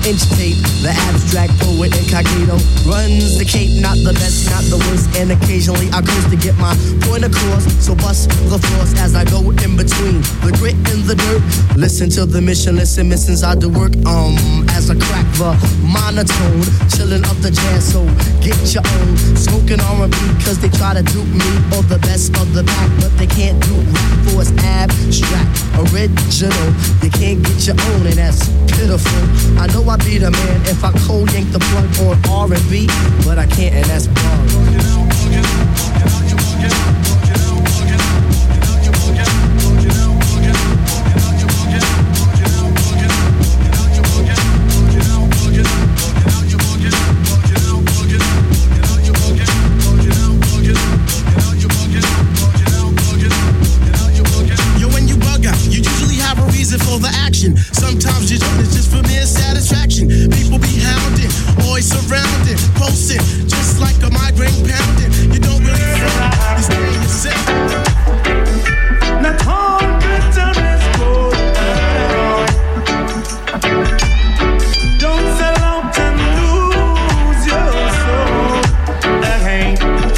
inch tape. The abstract poet incognito runs the cape, not the best, not the worst. And occasionally I curse to get my point across. So bust the force as I go in between the grit and the dirt. Listen to the mission, listen, missions I do work. As I crack the monotone, chilling up the jazz. So get your own, smoking R&B, cause they try to dupe me or the best of the back, but they can't do rap for it's abstract, original. You can't get your own, and that's pitiful. I know I be the man if I cold yank the plug on R&B, but I can't, and that's wrong. For the action, sometimes your joint is just for mere satisfaction. People be hounding, always surrounded, posting, just like a migraine pounding. You don't really feel, you stay yourself. Not all good is gold. Don't sell out and lose your soul. Hey.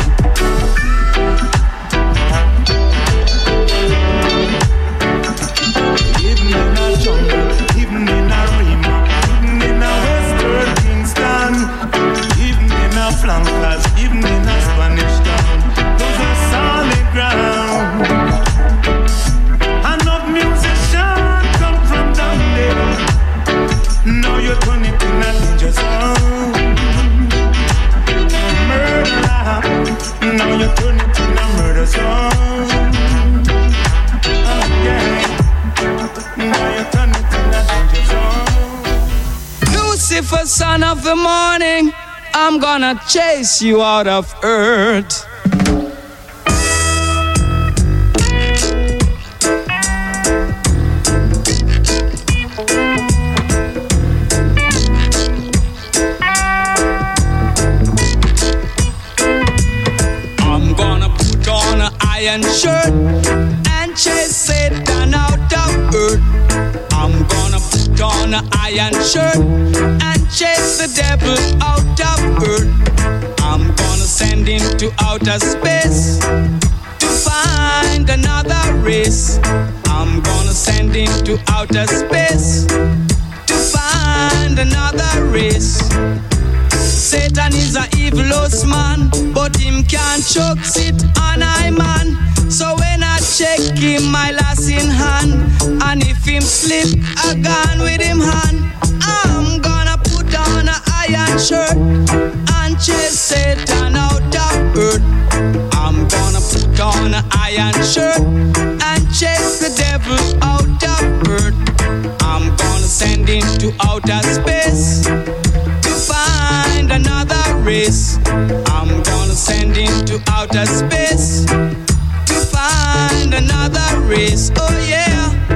Even in a Rima, even in a Western Kingston, even in a Flankers, even in a Spanish town, those are solid ground. Enough musicians come from down there. Now you turn it in a danger zone. Murder, now you turn it in a murder zone. Oh yeah. Lucifer, son of the morning, I'm gonna chase you out of earth. I'm gonna put on an iron shirt and chase Satan out of earth. I'm gonna put on an iron shirt and chase the devil out of earth. I'm gonna send him to outer space to find another race. I'm gonna send him to outer space to find another race. Satan is a evilous man, but him can't choke sit on I man. So when I check him, my lass in hand, and if him slip, I gone with him hand. I'm gonna put on an iron shirt and chase Satan out of earth. I'm gonna put on an iron shirt and chase the devil out of earth. I'm gonna send him to outer space to find another race. I'm gonna send him to outer space to find another race. Oh yeah.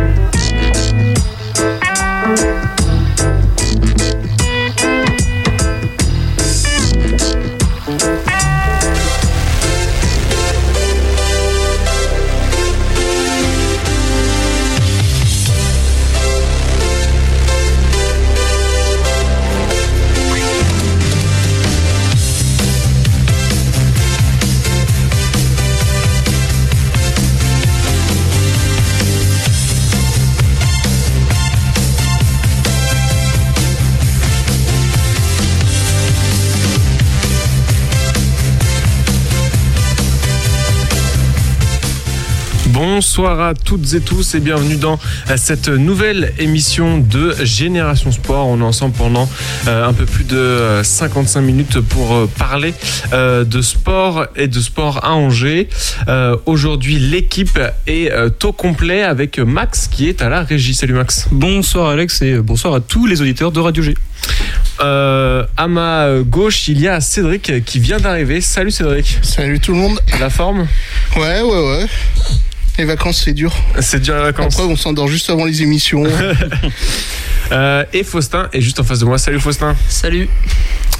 Bonsoir à toutes et tous et bienvenue dans cette nouvelle émission de Génération Sport. On est ensemble pendant un peu plus de 55 minutes pour parler de sport et de sport à Angers. Aujourd'hui, l'équipe est au complet avec Max qui est à la régie. Salut Max. Bonsoir Alex et bonsoir à tous les auditeurs de Radio G. À ma gauche, il y a Cédric qui vient d'arriver. Salut Cédric. Salut tout le monde. La forme ? Ouais. Les vacances, c'est dur. C'est dur les vacances. Après, on s'endort juste avant les émissions. Et Faustin est juste en face de moi. Salut Faustin. Salut.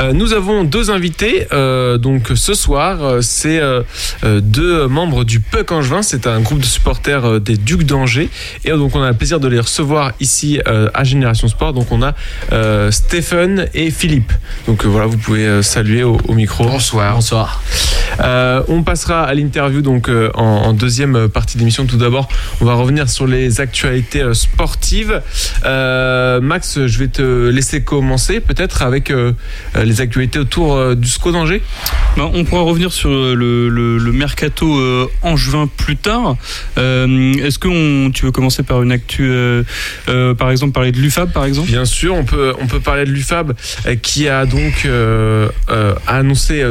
Nous avons deux invités. Donc ce soir, c'est deux membres du Puck Angevin. C'est un groupe de supporters des Ducs d'Angers. Et donc on a le plaisir de les recevoir ici à Génération Sport. Donc on a Stephen et Philippe. Donc voilà, vous pouvez saluer au micro. Bonsoir. Bonsoir. On passera à l'interview donc en deuxième partie d'émission. Tout d'abord, on va revenir sur les actualités sportives. Max, je vais te laisser commencer peut-être avec les actualités autour du SCO d'Angers. On pourra revenir sur le mercato angevin plus tard. Est-ce que tu veux commencer par une actu, par exemple parler de l'UFAB par exemple? Bien sûr, on peut parler de l'UFAB qui a donc annoncé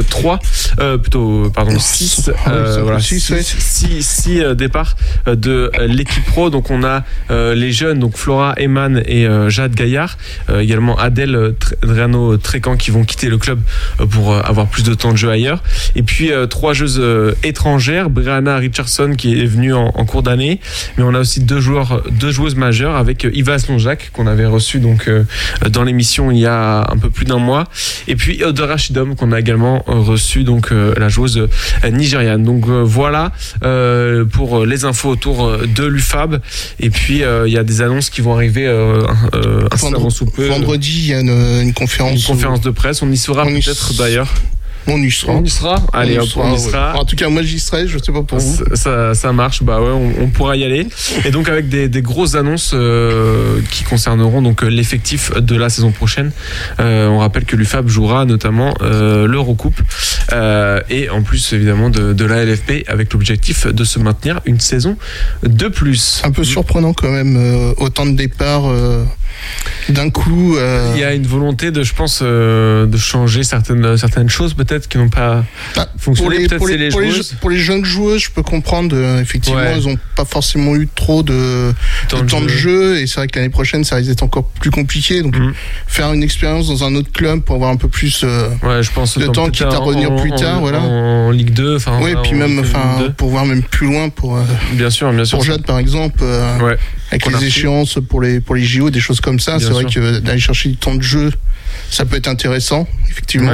6 départs de l'équipe pro. Donc on a les jeunes, donc Flora Eman et Jade Gaillard, également Adèle Drano-Trécan qui vont quitter le club pour avoir plus de temps de jeu ailleurs. Et puis 3 joueuses étrangères, Brianna Richardson qui est venue en cours d'année, mais on a aussi deux joueuses majeures avec Iva Slonjak qu'on avait reçu donc dans l'émission il y a un peu plus d'un mois, et puis Odora Shidom qu'on a également reçu, donc la joueuse nigériane. Donc voilà pour les infos autour de l'UFAB. Et puis il y a des annonces qui vont arriver avant sous peu. Vendredi, il y a une conférence de presse. On y sera peut-être d'ailleurs. On y sera. Allez, on y sera. En tout cas, moi j'y serai, je sais pas pour vous. Ça marche, bah ouais, on pourra y aller. Et donc avec des grosses annonces qui concerneront donc l'effectif de la saison prochaine. On rappelle que l'UFAB jouera notamment l'Eurocoupe et en plus évidemment de la LFP avec l'objectif de se maintenir une saison de plus. Un peu surprenant quand même, autant de départs d'un coup. Il y a une volonté de changer certaines choses peut-être qui n'ont pas fonctionné. Pour les jeunes joueuses, je peux comprendre. Effectivement, ils n'ont pas forcément eu trop de temps de jeu, et c'est vrai que l'année prochaine, ça risque d'être encore plus compliqué. Donc, faire une expérience dans un autre club pour avoir un peu plus je pense de temps, quitte à revenir plus tard. En Ligue 2. Oui, puis même pour voir même plus loin. Bien sûr. Pour Jade, par exemple, avec les échéances pour les JO, des choses comme ça, c'est vrai que d'aller chercher du temps de jeu, ça peut être intéressant, effectivement.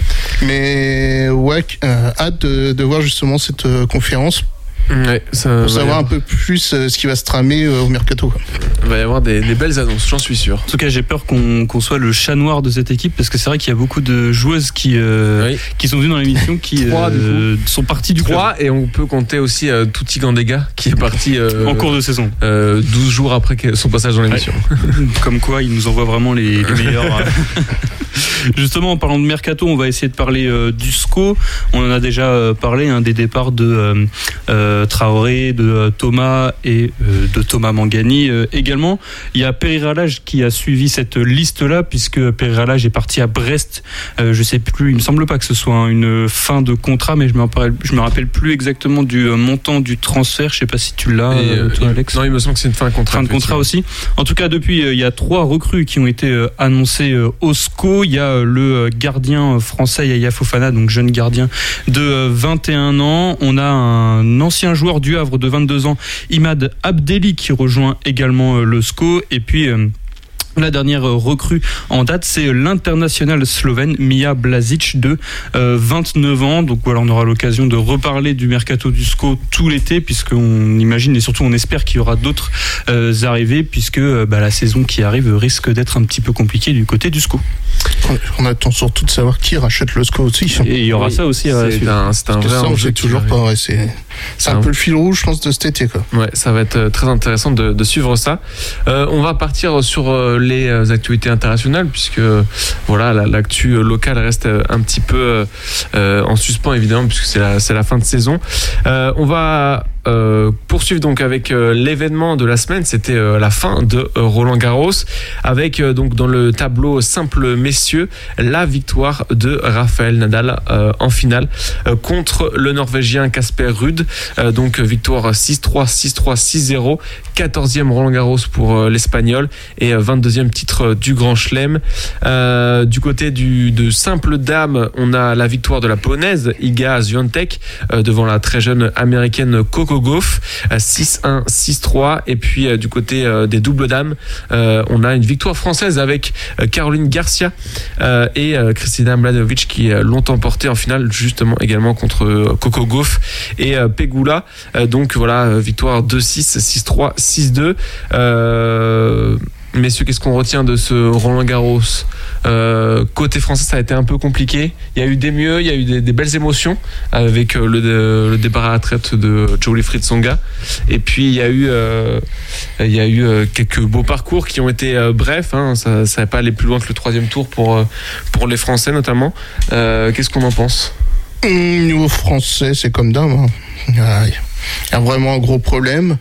Mais hâte de voir justement cette conférence. Pour savoir un peu plus ce qui va se tramer au mercato. Il va y avoir des belles annonces, j'en suis sûr. En tout cas, j'ai peur qu'on soit le chat noir de cette équipe, parce que c'est vrai qu'il y a beaucoup de joueuses qui sont venues dans l'émission qui sont parties du club. Et on peut compter aussi Tuti Gandega qui est parti en cours de saison 12 jours après son passage dans l'émission. Comme quoi, il nous envoie vraiment les meilleurs. Justement, en parlant de mercato, on va essayer de parler du SCO. On en a déjà parlé, des départs de Traoré, de Thomas et de Thomas Mangani également. Il y a Pereira Lage qui a suivi cette liste-là, puisque Pereira Lage est parti à Brest. Je sais plus, il me semble pas que ce soit une fin de contrat, mais je me rappelle plus exactement du montant du transfert. Je sais pas si tu l'as, toi, Alex. Non, il me semble que c'est une fin de contrat. Fin de contrat aussi. En tout cas, depuis, il y a 3 recrues qui ont été annoncées au SCO. Il y a le gardien français Yaya Fofana, donc jeune gardien de 21 ans. On a un ancien joueur du Havre de 22 ans, Imad Abdelli, qui rejoint également le SCO. Et puis la dernière recrue en date, c'est l'international slovène Mia Blazic de 29 ans. Donc voilà, on aura l'occasion de reparler du mercato du SCO tout l'été, puisqu'on imagine et surtout on espère qu'il y aura d'autres arrivées, puisque la saison qui arrive risque d'être un petit peu compliquée du côté du SCO. On attend surtout de savoir qui rachète le SCO aussi. Et il y aura ça aussi. C'est un vrai enjeu. Toujours pas. C'est un peu le fil rouge, je pense, de cet été. Ouais, ça va être très intéressant de suivre ça. On va partir sur les actualités internationales, puisque l'actu locale reste un petit peu en suspens, évidemment, puisque c'est la fin de saison. On va poursuivre donc avec l'événement de la semaine. C'était la fin de Roland Garros, avec donc dans le tableau simple messieurs la victoire de Rafael Nadal en finale contre le Norvégien Casper Ruud. Donc victoire 6-3, 6-3, 6-0, 14e Roland Garros pour l'Espagnol et 22e titre du Grand Chelem. Du côté de simple dame, on a la victoire de la Polonaise Iga Świątek devant la très jeune américaine Coco Coco Gauff 6-1, 6-3. Et puis du côté des doubles dames, on a une victoire française avec Caroline Garcia et Kristina Mladenovic qui l'ont emporté en finale justement également contre Coco Gauff et Pegula. Donc voilà, victoire 2-6, 6-3, 6-2. Messieurs, qu'est-ce qu'on retient de ce Roland-Garros ? Côté français, ça a été un peu compliqué. Il y a eu des mieux, il y a eu des belles émotions avec le départ à la retraite de Jo-Wilfried Tsonga. Et puis il y a eu quelques beaux parcours qui ont été brefs. Hein. Ça n'a pas allé plus loin que le 3e tour pour les Français notamment. Qu'est-ce qu'on en pense ? Niveau français, c'est comme d'hab. Hein. Il y a vraiment un gros problème.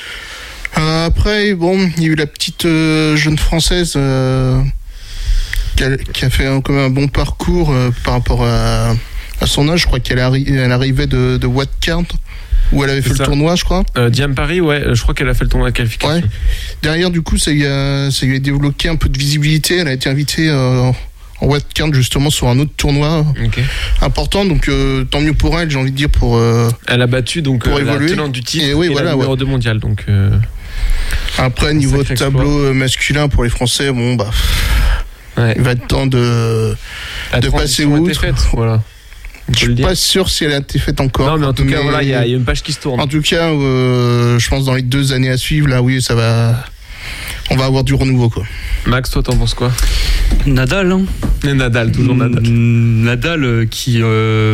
Après, bon, il y a eu la petite jeune française qui a fait quand même un bon parcours par rapport à son âge. Je crois qu'elle arrivait de Watcard, où elle avait fait le tournoi, je crois. Diane Paris, ouais, je crois qu'elle a fait le tournoi de qualification. Ouais. Derrière, du coup, ça lui a débloqué un peu de visibilité. Elle a été invitée en Watcard, justement, sur un autre tournoi important. Donc, tant mieux pour elle, j'ai envie de dire, pour elle a battu donc pour évoluer. La tenante du titre et, oui, voilà, la numéro 2 mondial. Donc, après, niveau de tableau masculin pour les Français, bon, bah... Ouais. Il va être temps de passer outre. Voilà. Je suis pas sûr si elle a été faite encore. Non, mais en tout cas, voilà, il y a une page qui se tourne. En tout cas, je pense dans les 2 années à suivre, là, oui, ça va. On va avoir du renouveau, quoi. Max, toi, t'en penses quoi ? Nadal, hein. Et Nadal, toujours Nadal. Nadal, qui,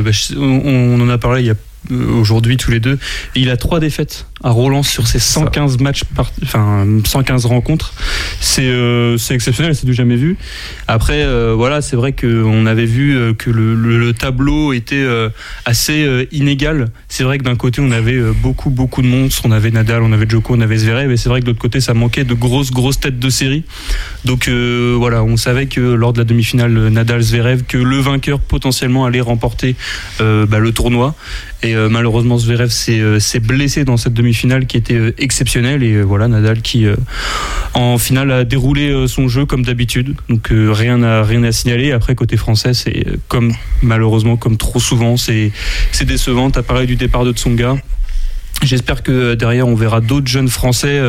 on en a parlé il y a aujourd'hui tous les deux, il a 3 défaites à Roland sur ses 115 matchs, 115 rencontres. C'est exceptionnel, c'est du jamais vu. Après, voilà, c'est vrai qu'on avait vu que le tableau était assez inégal. C'est vrai que d'un côté, on avait beaucoup de monstres. On avait Nadal, on avait Djoko, on avait Zverev. Et c'est vrai que de l'autre côté, ça manquait de grosses têtes de série. Donc voilà, on savait que lors de la demi-finale Nadal-Zverev, que le vainqueur potentiellement allait remporter le tournoi. Et malheureusement, Zverev s'est blessé dans cette demi-finale qui était exceptionnelle. Et voilà, Nadal qui en finale a déroulé son jeu comme d'habitude. Donc rien à signaler. Après, côté français, c'est malheureusement comme trop souvent, c'est décevant. T'as parlé du départ de Tsonga. J'espère que derrière on verra d'autres jeunes Français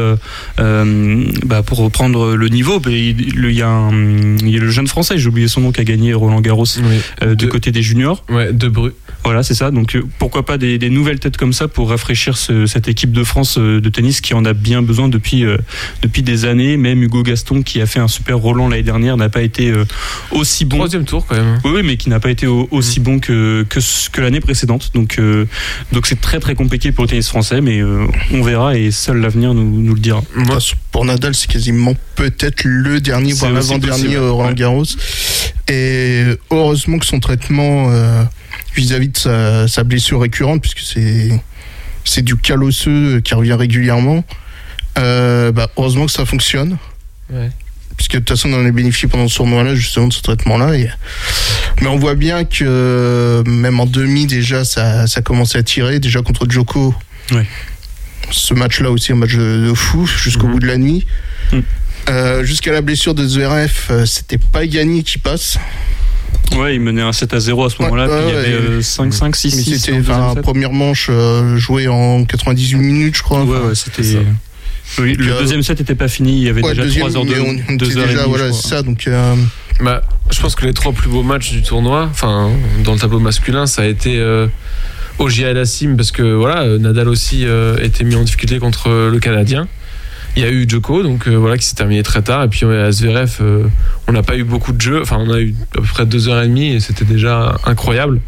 pour reprendre le niveau. Il y a le jeune Français, j'ai oublié son nom, qui a gagné Roland Garros du côté des juniors. Ouais, Debreu. Voilà, c'est ça. Donc pourquoi pas des nouvelles têtes comme ça pour rafraîchir cette équipe de France de tennis qui en a bien besoin depuis des années. Même Hugo Gaston, qui a fait un super Roland l'année dernière, n'a pas été aussi bon. 3e tour quand même. Oui, mais qui n'a pas été aussi bon que l'année précédente. Donc c'est très très compliqué pour le tennis français, mais on verra et seul l'avenir nous le dira. Moi, pour Nadal, c'est quasiment peut-être le dernier, voire l'avant-dernier Roland Garros. Et heureusement que son traitement vis-à-vis de sa blessure récurrente, puisque c'est du cal osseux qui revient régulièrement, heureusement que ça fonctionne. Ouais. Puisque de toute façon, on en a bénéficié pendant ce tournoi-là, justement, de ce traitement-là. Mais on voit bien que même en demi, déjà, ça commençait à tirer. Déjà contre Djoko. Ouais. Ce match-là aussi, un match de fou, jusqu'au bout de la nuit. Jusqu'à la blessure de Zverev, c'était pas gagné qui passe. Ouais, il menait un 7-0 à ce moment-là, puis il y avait 5-5, 6-6. C'était la première manche jouée en 98 minutes, je crois. Ouais, c'était... Oui, le deuxième set n'était pas fini, il y avait déjà 3 heures de on était déjà, voilà, c'est ça. Donc, je pense que les 3 plus beaux matchs du tournoi, dans le tableau masculin, ça a été Auger Aliassime, parce que voilà, Nadal aussi était mis en difficulté contre le Canadien. Il y a eu Djoko, donc qui s'est terminé très tard. Et puis à Zverev, on n'a pas eu beaucoup de jeux. On a eu à peu près 2h30 et c'était déjà incroyable.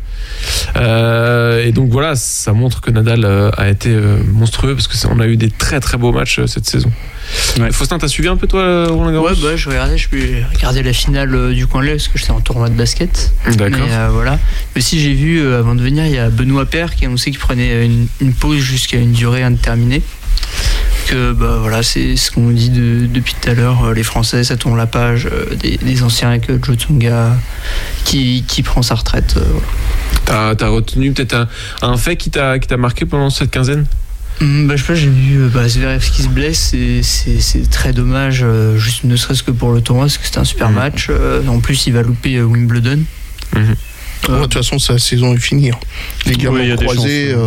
Et donc voilà, ça montre que Nadal a été monstrueux, parce qu'on a eu des très très beaux matchs cette saison. Ouais. Faustin, t'as suivi un peu toi Roland Garros ? Ouais, je regardais la finale du coin de l'œil parce que j'étais en tournoi de basket. D'accord. Mais voilà. Mais si j'ai vu avant de venir, il y a Benoît Paire qui a annoncé qu'il prenait une pause jusqu'à une durée indéterminée. Que voilà, c'est ce qu'on dit depuis tout à l'heure. Les Français, ça tourne la page des anciens, avec Jo Tsonga qui prend sa retraite. Voilà. T'as retenu peut-être un fait qui t'a marqué pendant cette quinzaine ? Je sais pas, j'ai vu Zverev qui se blesse, c'est très dommage, juste ne serait-ce que pour le tournoi, parce que c'était un super match. En plus, il va louper Wimbledon. De toute façon, sa saison est finie. Les gars vont croiser.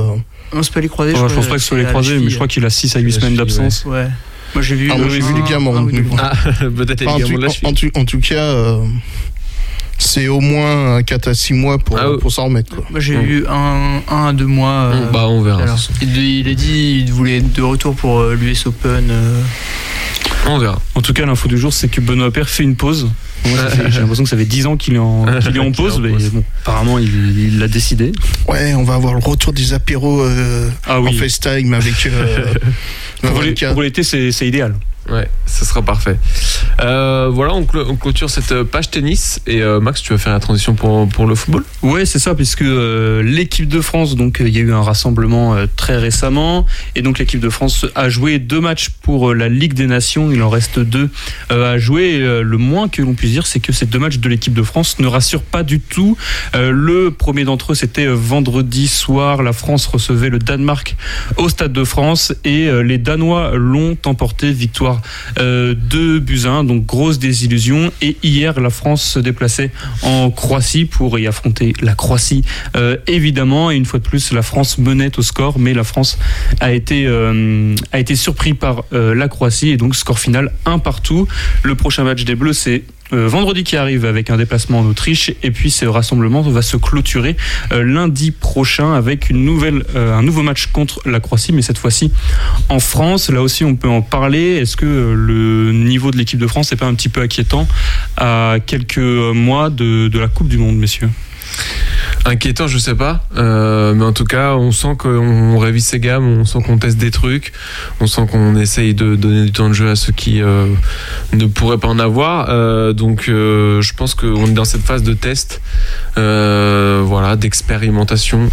Non, c'est pas les croisés. Je pense pas que ce soit les croisés, mais je crois qu'il a 6 à 8 semaines d'absence. Ouais. Moi j'ai vu les ligaments. Peut-être les ligaments de la cheville. En tout cas, c'est au moins 4 à 6 mois pour s'en remettre. Quoi. Moi j'ai eu 1 à 2 mois. On verra. Il a dit qu'il voulait être de retour pour l'US Open. On verra. En tout cas, l'info du jour, c'est que Benoît Paire fait une pause. J'ai l'impression que ça fait 10 ans qu'il est en pause, mais bon, apparemment il l'a décidé. Ouais, on va avoir le retour des apéros en FaceTime avec. Pour l'été, c'est idéal. Ouais, ça sera parfait. Voilà, on clôture cette page tennis. Et Max, tu vas faire la transition pour le football ? Ouais, c'est ça, puisque l'équipe de France, donc il y a eu un rassemblement très récemment, et donc l'équipe de France a joué 2 matchs pour la Ligue des Nations. Il en reste 2 à jouer. Le moins que l'on puisse dire, c'est que ces 2 matchs de l'équipe de France ne rassurent pas du tout. Le premier d'entre eux, c'était vendredi soir. La France recevait le Danemark au Stade de France, et les Danois l'ont emporté, victoire 2-1, donc grosse désillusion. Et hier, la France se déplaçait en Croatie pour y affronter la Croatie, évidemment, et une fois de plus, la France menait au score, mais la France a été surpris par la Croatie, et donc score final 1-1. Le prochain match des Bleus, c'est vendredi qui arrive, avec un déplacement en Autriche, et puis ce rassemblement va se clôturer lundi prochain avec un nouveau match contre la Croatie, mais cette fois-ci en France. Là aussi, on peut en parler. Est-ce que le niveau de l'équipe de France n'est pas un petit peu inquiétant à quelques mois de la Coupe du Monde, messieurs ? Inquiétant, je sais pas, mais en tout cas, on sent qu'on révise ses gammes, on sent qu'on teste des trucs, on sent qu'on essaye de donner du temps de jeu à ceux qui ne pourraient pas en avoir. Donc, je pense qu'on est dans cette phase de test, d'expérimentation,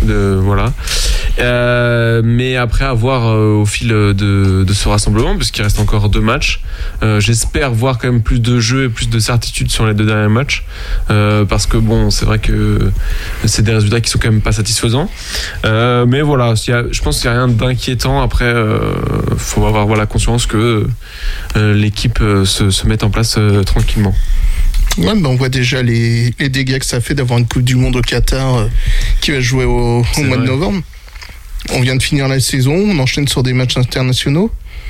mais après, à voir au fil de ce rassemblement, puisqu'il reste encore 2 matchs. J'espère voir quand même plus de jeux et plus de certitude sur les 2 derniers matchs, parce que bon, c'est vrai que c'est des résultats qui sont quand même pas satisfaisants, mais voilà, je pense qu'il n'y a rien d'inquiétant. Après, faut avoir conscience que l'équipe se mette en place tranquillement. Ouais, on voit déjà les dégâts que ça fait d'avoir une Coupe du Monde au Qatar qui va jouer au mois de novembre. On vient de finir la saison, on enchaîne sur des matchs internationaux.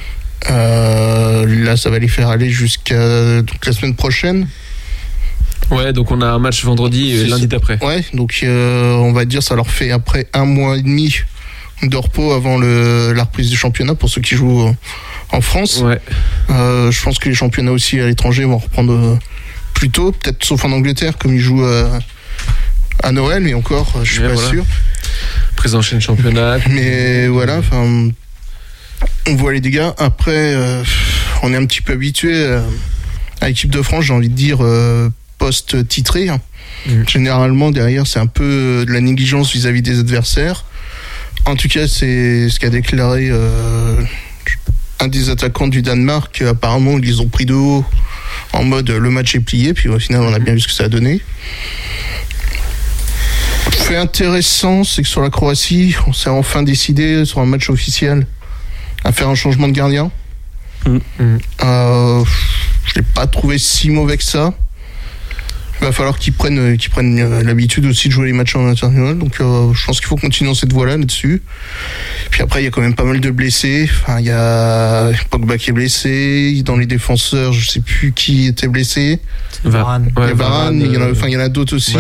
Là, ça va les faire aller jusqu'à la semaine prochaine. Ouais, donc on a un match vendredi et lundi d'après. Ouais, donc on va dire ça leur fait après 1 mois et demi de repos avant la reprise du championnat pour ceux qui jouent en France. Ouais. Je pense que les championnats aussi à l'étranger vont reprendre plus tôt, peut-être sauf en Angleterre comme ils jouent à Noël, mais encore je suis pas sûr. Prise en chaîne championnat. Mais voilà, enfin on voit les dégâts. Après on est un petit peu habitué à l'équipe de France, j'ai envie de dire post-titré. Généralement derrière c'est un peu de la négligence vis-à-vis des adversaires. En tout cas c'est ce qu'a déclaré un des attaquants du Danemark. Apparemment ils les ont pris de haut en mode le match est plié, puis au final on a bien vu ce que ça a donné. Fait intéressant, c'est que sur la Croatie on s'est enfin décidé sur un match officiel à faire un changement de gardien. Je l'ai pas trouvé si mauvais que ça. Il va falloir qu'ils prennent l'habitude aussi de jouer les matchs en international. Donc je pense qu'il faut continuer dans cette voie-là, là-dessus. Puis après, il y a quand même pas mal de blessés. Enfin, il y a Pogba qui est blessé. Dans les défenseurs, je sais plus qui était blessé. Varane. Il y a Varane, il y en a d'autres aussi.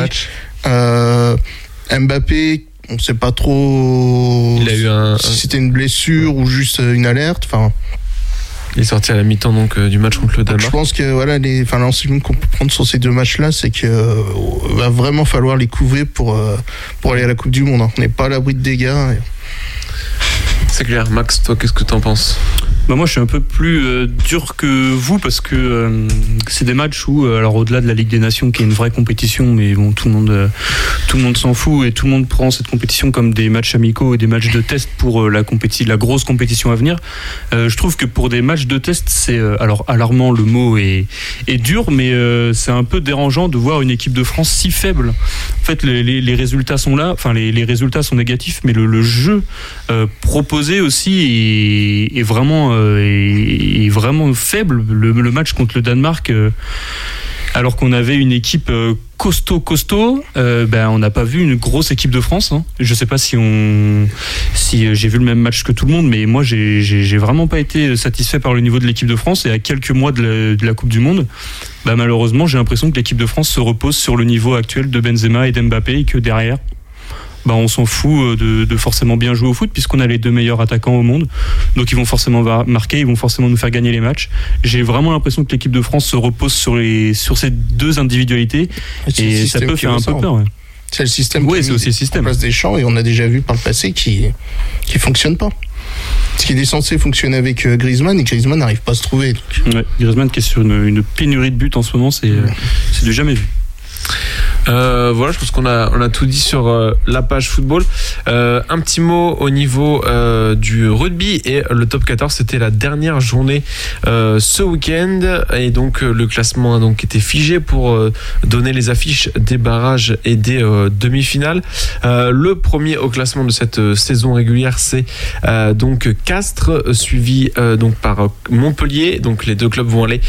Mbappé, on sait pas trop si c'était une blessure ou juste une alerte. Enfin, il est sorti à la mi-temps donc du match contre le Danemark. Je pense que l'enseignement qu'on peut prendre sur ces 2 matchs-là, c'est que va vraiment falloir les couvrir pour aller à la Coupe du Monde. On n'est pas à l'abri de dégâts. C'est clair. Max, toi, qu'est-ce que t'en penses ? Moi, je suis un peu plus dur que vous, parce que c'est des matchs où, alors au-delà de la Ligue des Nations, qui est une vraie compétition, mais bon, tout le monde s'en fout et tout le monde prend cette compétition comme des matchs amicaux et des matchs de test pour la grosse compétition à venir. Je trouve que pour des matchs de test, c'est alors alarmant, le mot est dur, mais c'est un peu dérangeant de voir une équipe de France si faible. En fait, les résultats sont là, enfin les résultats sont négatifs, mais le jeu proposé aussi est vraiment faible. Le match contre le Danemark, Alors qu'on avait une équipe costaud, on n'a pas vu une grosse équipe de France. Hein. Je sais pas si j'ai vu le même match que tout le monde, mais moi j'ai vraiment pas été satisfait par le niveau de l'équipe de France. Et à quelques mois de la Coupe du Monde, malheureusement j'ai l'impression que l'équipe de France se repose sur le niveau actuel de Benzema et d'Mbappé, et que derrière on s'en fout de forcément bien jouer au foot, puisqu'on a les 2 meilleurs attaquants au monde, donc ils vont forcément marquer, ils vont forcément nous faire gagner les matchs. J'ai vraiment l'impression que l'équipe de France se repose sur ces 2 individualités, et ça peut faire un peu peur. Ouais. C'est le système c'est aussi le système en place des champs, et on a déjà vu par le passé qui fonctionne pas. Ce qui est censé fonctionner avec Griezmann, et Griezmann n'arrive pas à se trouver. Ouais, Griezmann qui est sur une pénurie de buts en ce moment, c'est du jamais vu. Voilà, je pense qu'on a tout dit sur la page football. Un petit mot au niveau du rugby, et le top 14, c'était la dernière journée ce week-end, et donc le classement a donc été figé pour donner les affiches des barrages et des demi-finales. Le premier au classement de cette saison régulière, c'est donc Castres, suivi donc par Montpellier. Donc les 2 clubs vont aller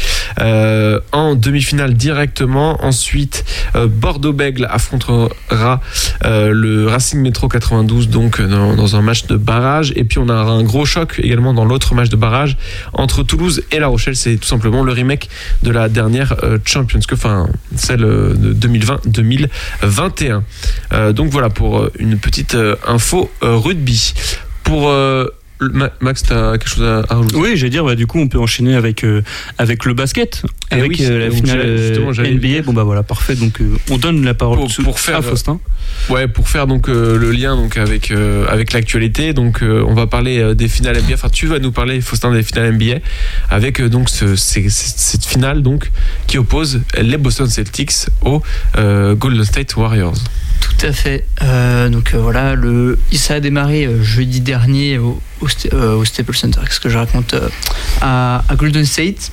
en demi-finale directement. Ensuite, Bordeaux-Bègles affrontera le Racing Métro 92, donc dans un match de barrage. Et puis on a un gros choc également dans l'autre match de barrage entre Toulouse et La Rochelle. C'est tout simplement le remake de la dernière Champions Cup, celle de 2020-2021. Donc voilà pour une petite info rugby. Pour Max, t'as quelque chose à rajouter? Oui, j'allais dire, du coup, on peut enchaîner avec le basket, avec la finale NBA. Voilà, parfait. Donc, on donne la parole à Faustin. Ouais, pour faire donc le lien donc avec l'actualité. Donc, on va parler des finales NBA. Enfin, tu vas nous parler, Faustin, des finales NBA, avec donc cette finale donc qui oppose les Boston Celtics aux Golden State Warriors. Tout à fait. Voilà, ça a démarré jeudi dernier au Staples Center. Qu'est-ce que je raconte à Golden State.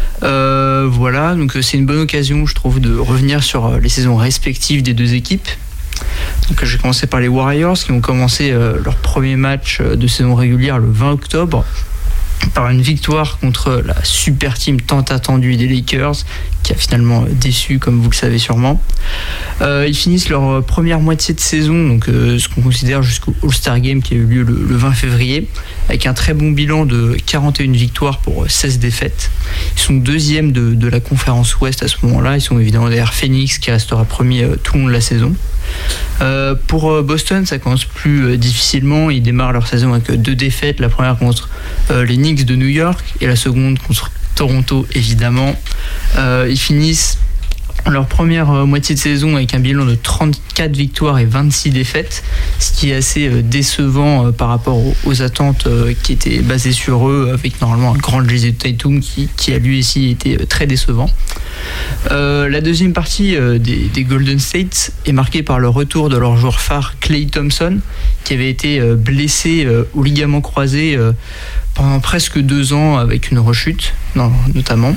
Voilà, donc c'est une bonne occasion, je trouve, de revenir sur les saisons respectives des 2 équipes. Donc, je vais commencer par les Warriors, qui ont commencé leur premier match de saison régulière le 20 octobre. Par une victoire contre la super team tant attendue des Lakers, qui a finalement déçu, comme vous le savez sûrement. Ils finissent leur première moitié de saison, donc ce qu'on considère jusqu'au All-Star Game qui a eu lieu le 20 février, avec un très bon bilan de 41 victoires pour 16 défaites. Ils sont 2e de la conférence Ouest à ce moment-là. Ils sont évidemment derrière Phoenix, qui restera premier tout le long de la saison. Pour Boston, ça commence plus difficilement. Ils démarrent leur saison avec 2 défaites. La première contre les Knicks de New York, et la seconde contre Toronto, évidemment. Ils finissent leur première moitié de saison avec un bilan de 34 victoires et 26 défaites, ce qui est assez décevant par rapport aux attentes qui étaient basées sur eux, avec normalement un grand Jason Tatum qui a lui aussi été très décevant. La deuxième partie des Golden State est marquée par le retour de leur joueur phare Klay Thompson, qui avait été blessé au ligament croisé pendant presque 2 ans avec une rechute notamment.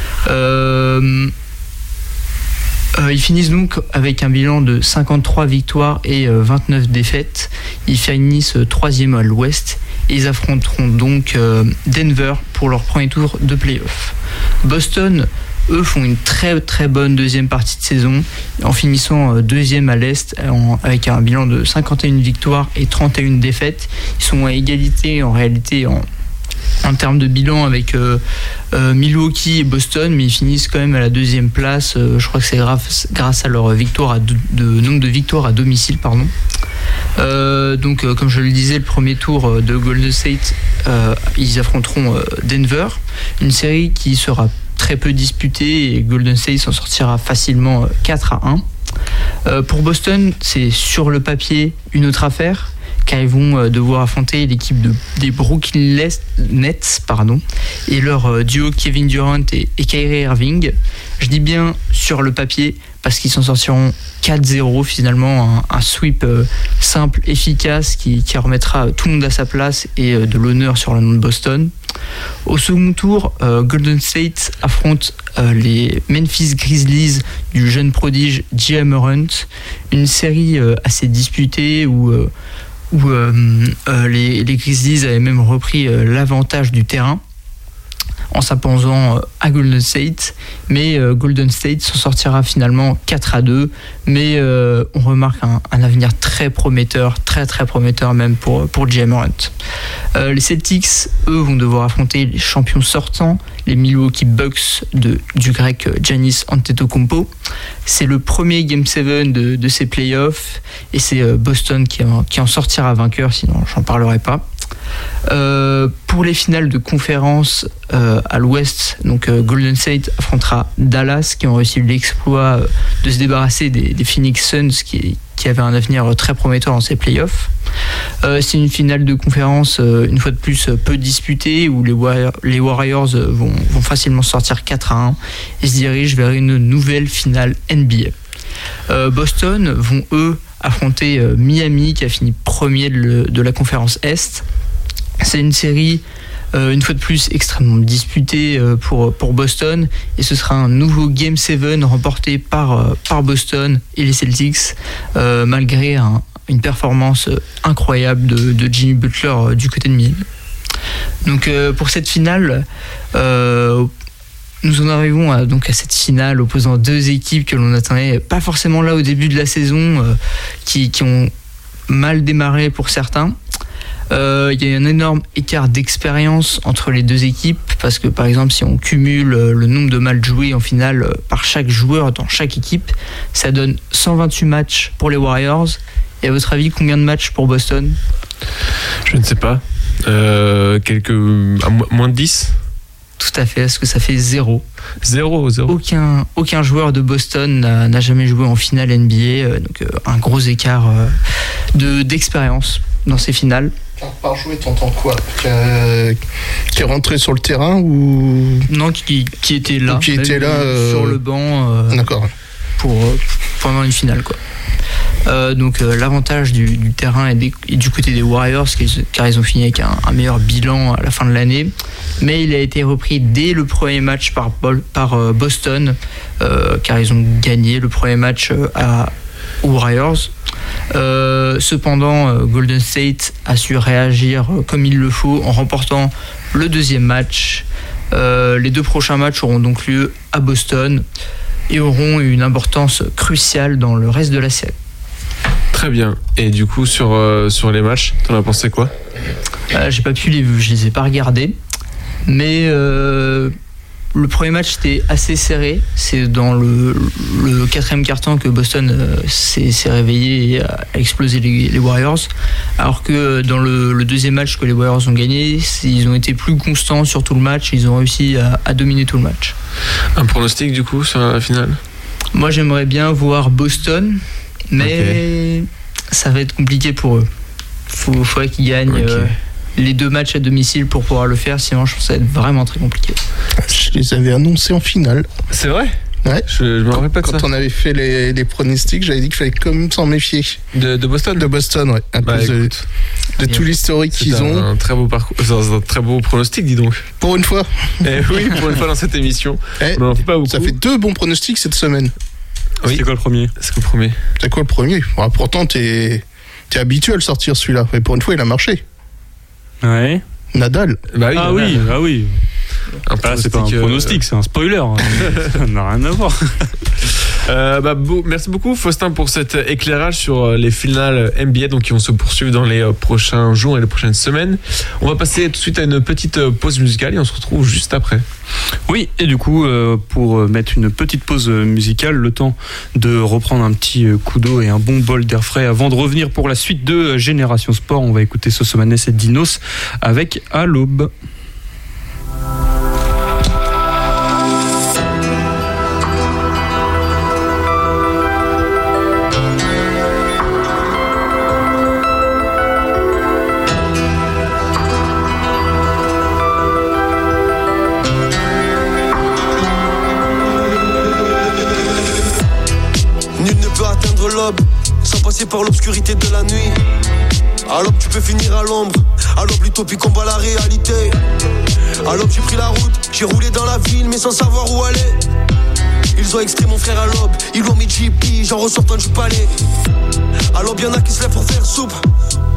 Ils finissent donc avec un bilan de 53 victoires et 29 défaites. Ils finissent 3e à l'ouest, et ils affronteront donc Denver pour leur premier tour de play-off. Boston, eux, font une très très bonne deuxième partie de saison, en finissant 2e à l'est avec un bilan de 51 victoires et 31 défaites. Ils sont à égalité en réalité en termes de bilan avec Milwaukee et Boston, mais ils finissent quand même à la 2e place. Je crois que c'est grâce à leur victoire nombre de victoires à domicile, pardon. Donc, comme je le disais, le premier tour de Golden State, ils affronteront Denver, une série qui sera très peu disputée, et Golden State s'en sortira facilement 4-1. Pour Boston, c'est sur le papier une autre affaire, car ils vont devoir affronter l'équipe des Brooklyn Nets, et leur duo Kevin Durant et Kyrie Irving. Je dis bien sur le papier, parce qu'ils s'en sortiront 4-0 finalement, un sweep simple, efficace, qui remettra tout le monde à sa place et de l'honneur sur le nom de Boston. Au second tour, Golden State affronte les Memphis Grizzlies du jeune prodige Ja Morant, une série assez disputée où les Grizzlies avaient même repris l'avantage du terrain. en s'imposant à Golden State, mais Golden State s'en sortira finalement 4-2, mais on remarque un avenir très prometteur, très prometteur même pour Ja Morant. Les Celtics, eux, vont devoir affronter les champions sortants, les Milwaukee Bucks du grec Giannis Antetokounmpo. C'est le premier Game 7 de ces playoffs et c'est Boston qui en sortira vainqueur, sinon j'en parlerai pas. Pour les finales de conférence à l'ouest, donc Golden State affrontera Dallas qui ont réussi l'exploit de se débarrasser des Phoenix Suns qui avaient un avenir très prometteur dans ces playoffs. C'est une finale de conférence une fois de plus peu disputée où les Warriors vont facilement sortir 4-1 et se dirigent vers une nouvelle finale NBA. Boston vont eux affronter Miami qui a fini premier de la conférence Est. C'est une série une fois de plus extrêmement disputée pour Boston et ce sera un nouveau Game 7 remporté par Boston et les Celtics malgré une performance incroyable de Jimmy Butler du côté de Miami. Donc pour cette finale, nous en arrivons à cette finale opposant deux équipes que l'on n'attendait pas forcément là au début de la saison, qui ont mal démarré pour certains. Il y a un énorme écart d'expérience entre les deux équipes parce que par exemple si on cumule le nombre de matchs joués en finale par chaque joueur dans chaque équipe, ça donne 128 matchs pour les Warriors. Et à votre avis, combien de matchs pour Boston ? Je ne sais pas. Moins de 10 ? Tout à fait, parce que ça fait 0. 0. Aucun joueur de Boston n'a jamais joué en finale NBA, donc un gros écart d'expérience dans ces finales. Par jouer, t'entends quoi ? Qui est rentré sur le terrain ou non, qui était là, qui était là sur le banc. D'accord. Pendant une finale, quoi. Donc l'avantage du terrain est du côté des Warriors car ils ont fini avec un meilleur bilan à la fin de l'année, mais il a été repris dès le premier match par Boston car ils ont gagné le premier match aux Warriors. Cependant Golden State a su réagir comme il le faut en remportant le deuxième match. Les deux prochains matchs auront donc lieu à Boston et auront une importance cruciale dans le reste de la série. Très bien. Et du coup, sur les matchs, t'en as pensé quoi ? J'ai pas pu je les ai pas regardés. Mais le premier match était assez serré. C'est dans le quatrième quart-temps que Boston s'est réveillé et a explosé les Warriors. Alors que dans le deuxième match que les Warriors ont gagné, ils ont été plus constants sur tout le match. Ils ont réussi à dominer tout le match. Un pronostic du coup sur la finale ? Moi j'aimerais bien voir Boston. Mais ça va être compliqué pour eux. Faudrait qu'ils gagnent les deux matchs à domicile pour pouvoir le faire, sinon je pense que ça va être vraiment très compliqué. Je les avais annoncés en finale. C'est vrai ? Ouais. Je me rappelle pas de ça. Quand on avait fait les pronostics, j'avais dit qu'il fallait quand même s'en méfier. De Boston ? De Boston, ouais. À cause de tout l'historique qu'ils ont. Un très beau parcours, un très beau pronostic, dis donc. Pour une fois. Oui, pour une fois dans cette émission. On n'en fait pas beaucoup. Ça fait 2 bons pronostics cette semaine. Oui. C'est quoi le premier ? C'est quoi le premier ? Pourtant, t'es habitué à le sortir celui-là. Mais pour une fois, il a marché. Ouais. Nadal. Oui. C'est pas un pronostic, c'est un spoiler. Ça n'a rien à voir. Merci beaucoup Faustin pour cet éclairage sur les finales NBA donc qui vont se poursuivre dans les prochains jours et les prochaines semaines. On va passer tout de suite à une petite pause musicale et on se retrouve juste après. Oui, et du coup pour mettre une petite pause musicale, le temps de reprendre un petit coup d'eau et un bon bol d'air frais avant de revenir pour la suite de Génération Sport, on va écouter Sosomanes et Dinos avec À l'aube. Sans passer par l'obscurité de la nuit. À l'aube tu peux finir à l'ombre. À l'aube l'utopie combat la réalité. À l'aube j'ai pris la route. J'ai roulé dans la ville mais sans savoir où aller. Ils ont extrait mon frère à l'aube. Ils l'ont mis GP, j'en ressortant du palais. À l'aube y'en a qui se lèvent pour faire soupe.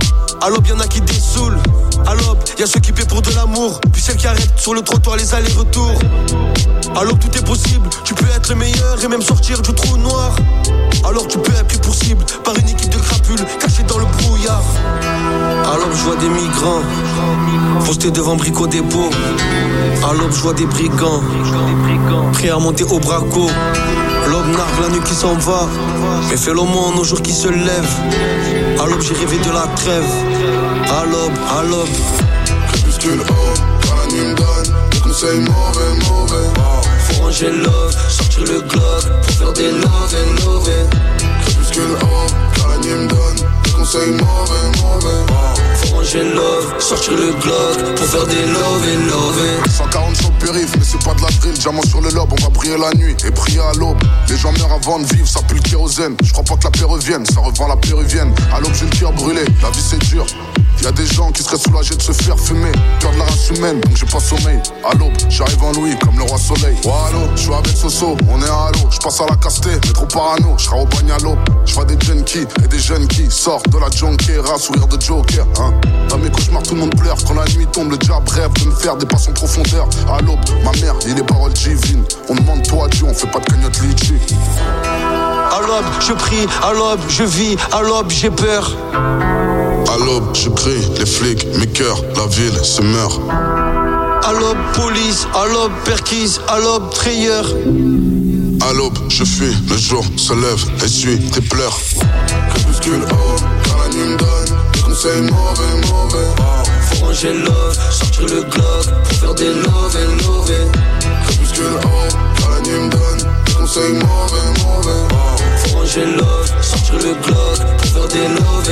À l'aube, y'en a qui dessoulent. À l'aube, y'a ceux qui paient pour de l'amour, puis celles qui arrêtent sur le trottoir les allers-retours. À l'aube, tout est possible, tu peux être le meilleur et même sortir du trou noir. Alors tu peux être pris pour cible par une équipe de crapules cachée dans le brouillard. À l'aube, je vois des migrants postés devant Brico Dépôt. À l'aube, je vois des brigands prêts à monter au braco. L'aube nargue la nuit qui s'en va, mais fait l'aumône aux jours qui se lèvent. À l'aube, j'ai rêvé de la trêve. À l'aube. Crépuscule haut, quand la nuit me donne des conseils mauvais. Faut ranger love, sortir le Glock pour faire des love. Crépuscule haut, quand la nuit me donne des conseils mauvais. Faut ranger love, sortir le Glock pour faire des love. 140 sur le périph', mais c'est pas de la drill. Diamant sur le lobe, on va briller la nuit et briller à l'aube. Les gens meurent avant de vivre, ça pue le kérosène. Je crois pas que la paix revienne, ça revend la péruvienne. À l'aube, j'ai le cœur brûlé, la vie c'est dur. Y'a des gens qui seraient soulagés de se faire fumer. Peur de la race humaine, donc j'ai pas sommeil. À l'aube, j'arrive en Louis comme le roi soleil. Ouais, allô, j'suis avec Soso, on est à l'eau. J'passe à la casté, mais trop parano. J'serai au bagne à l'aube. J'vois des junkies et des jeunes qui sortent de la junkiera, sourire de Joker, hein. Dans mes cauchemars, tout le monde pleure. Quand la nuit tombe, le diable rêve de me faire des passes en profondeur. À l'aube, ma mère, il est paroles divines. On demande toi Dieu, on fait pas de cagnotte litchi. À l'aube, je prie, à l'aube, je vis, à l'aube, j'ai peur. À l'aube, je crie, les flics, mes cœurs, la ville se meurt. À l'aube, police, à l'aube, perquise, à l'aube, frayeur. À l'aube, je fuis, le jour se lève, essuie tes pleurs. Crépuscule haut, quand la nuit me donne des conseils mauvais. Faut ranger love, sortir le Glock pour faire des love. Crépuscule haut, quand la nuit me donne des conseils mauvais. Faut ranger love, sortir le Glock pour faire des love.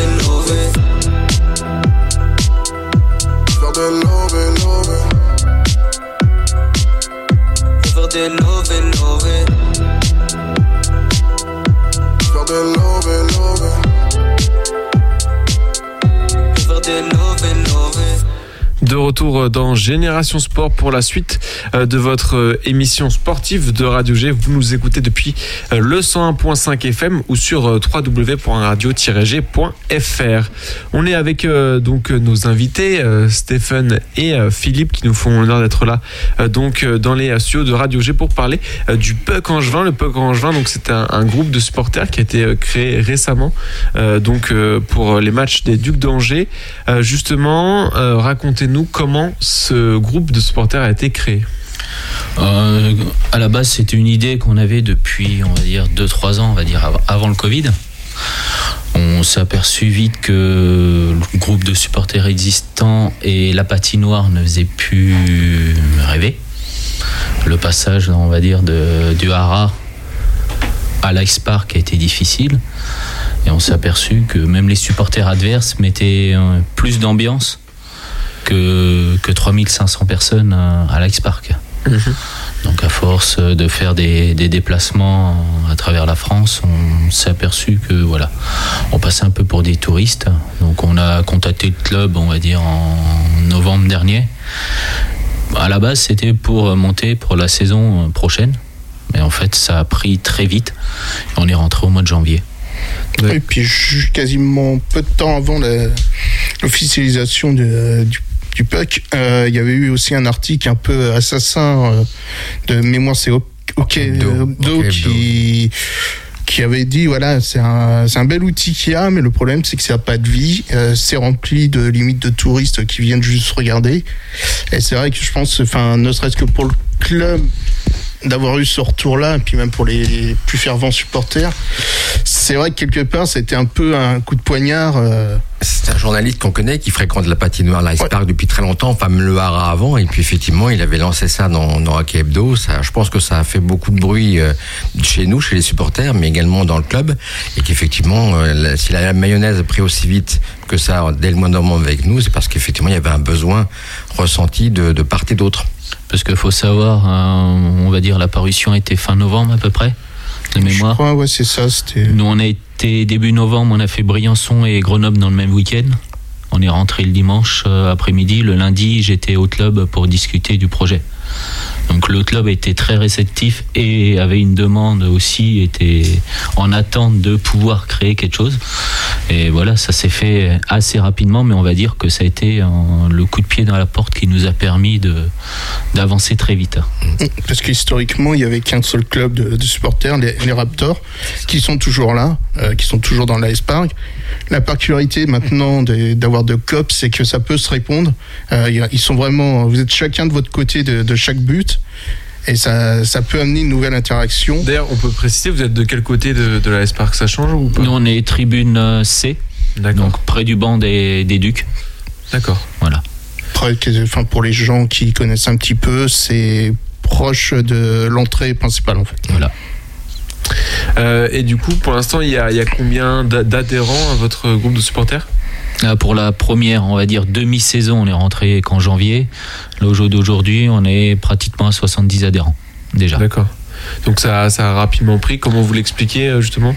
Faire des love. Pour faire des love. Faire des love. Pour faire des love. De retour dans Génération Sport pour la suite de votre émission sportive de Radio G. Vous nous écoutez depuis le 101.5 FM ou sur www.radio-g.fr. On est avec donc nos invités Stéphane et Philippe qui nous font l'honneur d'être là donc dans les studios de Radio G pour parler du Puck Angevin. Le Puck Angevin, donc c'est un groupe de supporters qui a été créé récemment donc pour les matchs des Ducs d'Angers. Justement, racontez-nous comment ce groupe de supporters a été créé. À la base, c'était une idée qu'on avait depuis, on va dire, 2-3 ans, on va dire, avant le Covid. On s'est aperçu vite que le groupe de supporters existant et la patinoire ne faisaient plus rêver. Le passage, on va dire, du Hara à l'Ice Park a été difficile. Et on s'est aperçu que même les supporters adverses mettaient plus d'ambiance que 3500 personnes à l'Ice Park. Donc à force de faire des déplacements à travers la France, on s'est aperçu que voilà, on passait un peu pour des touristes. Donc on a contacté le club, on va dire en novembre dernier. À la base, c'était pour monter pour la saison prochaine, mais en fait, ça a pris très vite. Et on est rentré au mois de janvier. Et puis quasiment peu de temps avant l'officialisation du Puck, il y avait eu aussi un article un peu assassin de mémoire, c'est Okebdo qui avait dit voilà, c'est un bel outil qu'il y a, mais le problème c'est que ça n'a pas de vie, c'est rempli de limites de touristes qui viennent juste regarder. Et c'est vrai que je pense, enfin, ne serait-ce que pour le club d'avoir eu ce retour-là, et puis même pour les plus fervents supporters, c'est vrai que quelque part c'était un peu un coup de poignard. C'est un journaliste qu'on connaît qui fréquente la patinoire l'Ice Park depuis très longtemps, enfin le Hara avant, et puis effectivement il avait lancé ça dans Hockey Hebdo. Ça, je pense que ça a fait beaucoup de bruit chez nous, chez les supporters, mais également dans le club, et qu'effectivement si la mayonnaise a pris aussi vite que ça dès le mois de novembre avec nous, c'est parce qu'effectivement il y avait un besoin ressenti de part et d'autre. Parce qu'il faut savoir, on va dire la parution était fin novembre à peu près, de mémoire. Je crois, ouais, c'est ça. Nous, on a été début novembre, on a fait Briançon et Grenoble dans le même week-end. On est rentré le dimanche après-midi. Le lundi, j'étais au club pour discuter du projet. Donc le club était très réceptif et avait une demande aussi, était en attente de pouvoir créer quelque chose. Et voilà, ça s'est fait assez rapidement, mais on va dire que ça a été le coup de pied dans la porte qui nous a permis d'avancer très vite. Parce qu'historiquement, il n'y avait qu'un seul club de supporters, les Raptors, qui sont toujours là, qui sont toujours dans l'Ice Park. La particularité maintenant d'avoir de COP, c'est que ça peut se répondre. Ils sont vraiment, vous êtes chacun de votre côté de chaque but. Et ça peut amener une nouvelle interaction. D'ailleurs, on peut préciser, vous êtes de quel côté de la S-Park, ça change ou pas? Nous, on est tribune C, donc près du banc des Ducs. D'accord. Voilà. Pour les gens qui connaissent un petit peu, c'est proche de l'entrée principale en fait. Voilà. Et du coup, pour l'instant, il y a combien d'adhérents à votre groupe de supporters? Pour la première, on va dire, demi-saison, on est rentré qu'en janvier. Là, au jour d'aujourd'hui, on est pratiquement à 70 adhérents, déjà. D'accord. Donc ça a rapidement pris. Comment vous l'expliquez, justement?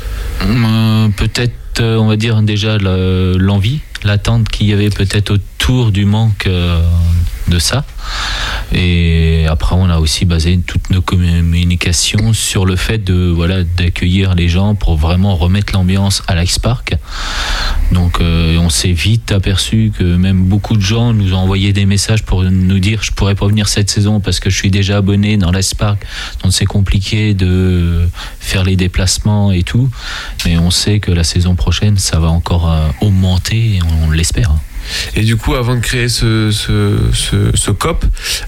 Peut-être, on va dire, déjà l'envie, l'attente qu'il y avait peut-être autour du manque de ça. Et après, on a aussi basé toutes nos communications sur le fait d'accueillir les gens pour vraiment remettre l'ambiance à l'Ice Park. Donc on s'est vite aperçu que même beaucoup de gens nous ont envoyé des messages pour nous dire je pourrais pas venir cette saison parce que je suis déjà abonné dans l'Ice Park, donc c'est compliqué de faire les déplacements et tout. Mais on sait que la saison prochaine ça va encore augmenter et on l'espère. Et du coup, avant de créer ce COP,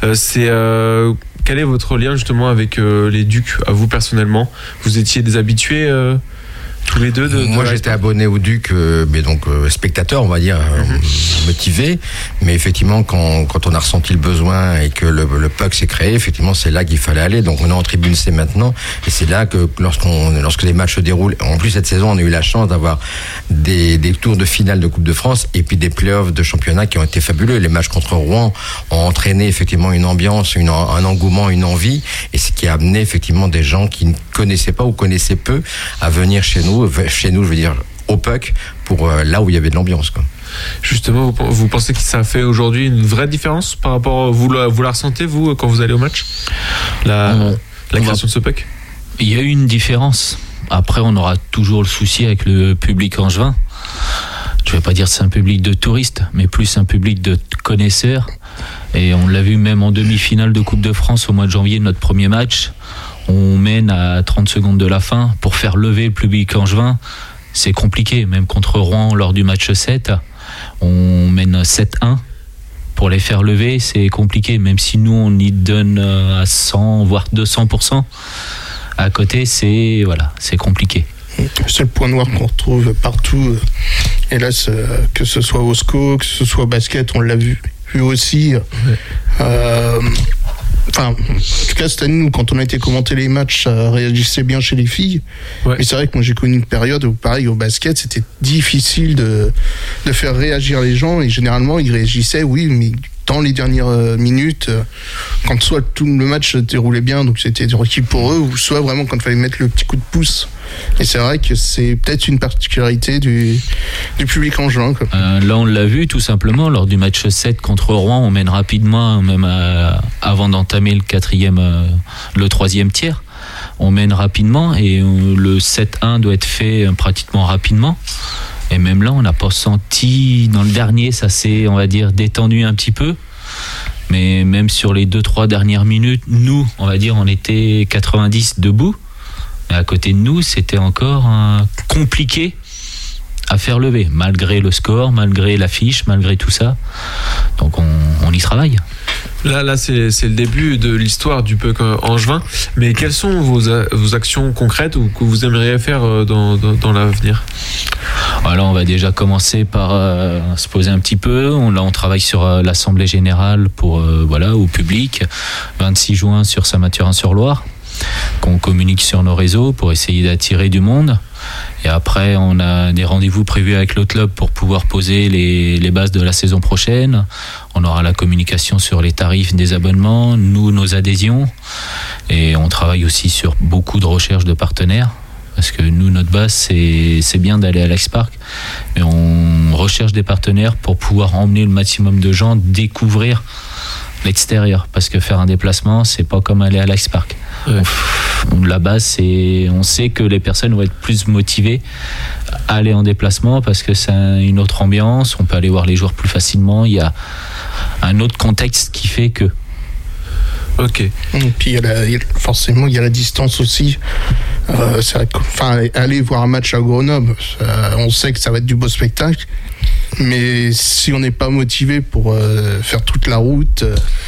quel est votre lien justement avec les Ducs, à vous personnellement? Vous étiez des habitués tous les deux Moi, j'étais abonné au Duc, mais donc spectateur, on va dire, motivé. Mais effectivement, quand on a ressenti le besoin et que le puck s'est créé, effectivement, c'est là qu'il fallait aller. Donc, on est en tribune C maintenant, et c'est là que lorsque les matchs se déroulent. En plus, cette saison, on a eu la chance d'avoir des tours de finale de Coupe de France et puis des playoffs de championnat qui ont été fabuleux. Les matchs contre Rouen ont entraîné effectivement une ambiance, un engouement, une envie, et ce qui a amené effectivement des gens qui ne connaissaient pas ou connaissaient peu à venir chez nous, je veux dire au puck, pour là où il y avait de l'ambiance, quoi. Justement, vous pensez que ça fait aujourd'hui une vraie différence par rapport, vous la ressentez vous quand vous allez au match, la création de ce puck? Il y a eu une différence. Après, on aura toujours le souci avec le public angevin. Je ne vais pas dire que c'est un public de touristes, mais plus un public de connaisseurs. Et on l'a vu même en demi-finale de Coupe de France au mois de janvier, notre premier match. On mène à 30 secondes de la fin. Pour faire lever le public angevin, c'est compliqué. Même contre Rouen, lors du match 7, on mène 7-1. Pour les faire lever, c'est compliqué. Même si nous, on y donne à 100, voire 200%. À côté, c'est compliqué. Le seul point noir qu'on retrouve partout, hélas, que ce soit au SCO, que ce soit au basket, on l'a vu aussi. En tout cas, cette année, nous, quand on a été commenter les matchs, ça réagissait bien chez les filles. Ouais. Mais c'est vrai que moi, j'ai connu une période où, pareil, au basket, c'était difficile de faire réagir les gens. Et généralement, ils réagissaient, oui, mais dans les dernières minutes, quand soit tout le match se déroulait bien, donc c'était requis pour eux, ou soit vraiment quand il fallait mettre le petit coup de pouce. Et c'est vrai que c'est peut-être une particularité du public angevin. Là, on l'a vu tout simplement lors du match 7 contre Rouen. On mène rapidement, même avant d'entamer le troisième tiers. On mène rapidement et le 7-1 doit être fait pratiquement rapidement. Et même là, on n'a pas senti, dans le dernier, ça s'est, on va dire, détendu un petit peu. Mais même sur les 2-3 dernières minutes, nous, on va dire, on était 90 debout. Mais à côté de nous, c'était encore compliqué à faire lever, malgré le score, malgré l'affiche, malgré tout ça. Donc on y travaille. Là c'est le début de l'histoire du puck angevin. Mais quelles sont vos actions concrètes ou que vous aimeriez faire dans l'avenir? Alors on va déjà commencer par se poser un petit peu. On travaille sur l'Assemblée Générale pour au public. 26 juin sur Saint-Mathurin-sur-Loire. Qu'on communique sur nos réseaux pour essayer d'attirer du monde. Et après, on a des rendez-vous prévus avec le club pour pouvoir poser les bases de la saison prochaine. On aura la communication sur les tarifs des abonnements, nos adhésions. Et on travaille aussi sur beaucoup de recherches de partenaires. Parce que nous, notre base, c'est bien d'aller à l'Ice Park. Mais on recherche des partenaires pour pouvoir emmener le maximum de gens découvrir l'extérieur, parce que faire un déplacement, c'est pas comme aller à l'Ice Park. Ouais. Là-bas, on sait que les personnes vont être plus motivées à aller en déplacement parce que c'est une autre ambiance, on peut aller voir les joueurs plus facilement, il y a un autre contexte qui fait que. Ok. Et puis forcément, il y a la distance aussi. C'est vrai aller voir un match à Grenoble, on sait que ça va être du beau spectacle. Mais si on n'est pas motivé pour faire toute la route,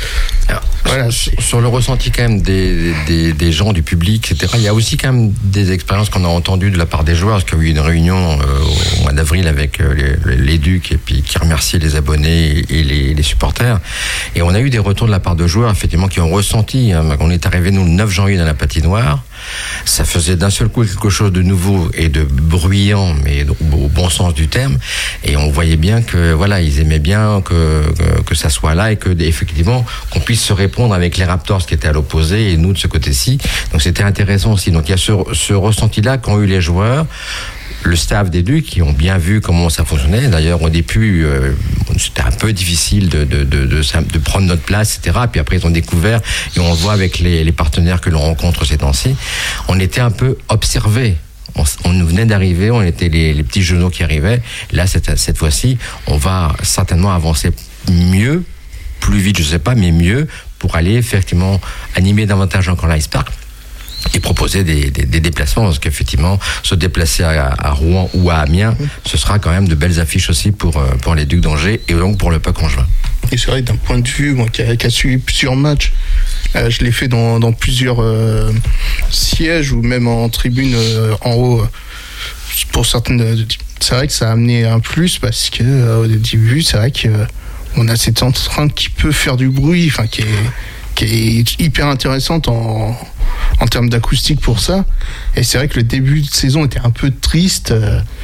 sur le ressenti quand même des gens, du public, etc. Il y a aussi quand même des expériences qu'on a entendues de la part des joueurs, parce qu'il y a eu une réunion au mois d'avril avec les Ducs et puis qui remerciait les abonnés et les supporters. Et on a eu des retours de la part de joueurs effectivement qui ont ressenti. On est arrivé nous le 9 janvier dans la patinoire. Ça faisait d'un seul coup quelque chose de nouveau et de bruyant, mais au bon sens du terme. Et on voyait bien que ils aimaient bien que ça soit là et que effectivement qu'on puisse se répondre avec les Raptors qui étaient à l'opposé et nous de ce côté-ci. Donc c'était intéressant aussi. Donc il y a ce ressenti-là qu'ont eu les joueurs. Le staff des Ducs qui ont bien vu comment ça fonctionnait. D'ailleurs, au début, c'était un peu difficile de prendre notre place, etc. Puis après, ils ont découvert, et on le voit avec les partenaires que l'on rencontre ces temps-ci, on était un peu observés. On nous venait d'arriver, on était les petits genoux qui arrivaient. Là, cette fois-ci, on va certainement avancer mieux, plus vite, je sais pas, mais mieux, pour aller effectivement animer davantage encore l'Ice Park. Et proposer des déplacements, parce qu'effectivement, se déplacer à Rouen ou à Amiens, ce sera quand même de belles affiches aussi pour les Ducs d'Angers et donc pour le PAC angevin. Et c'est vrai, d'un point de vue, moi qui a suivi plusieurs matchs, je l'ai fait dans plusieurs sièges ou même en tribune en haut. Pour certaines, c'est vrai que ça a amené un plus parce que au début, c'est vrai qu'on a cette enceinte qui peut faire du bruit, qui est hyper intéressante en termes d'acoustique pour ça. Et c'est vrai que le début de saison était un peu triste.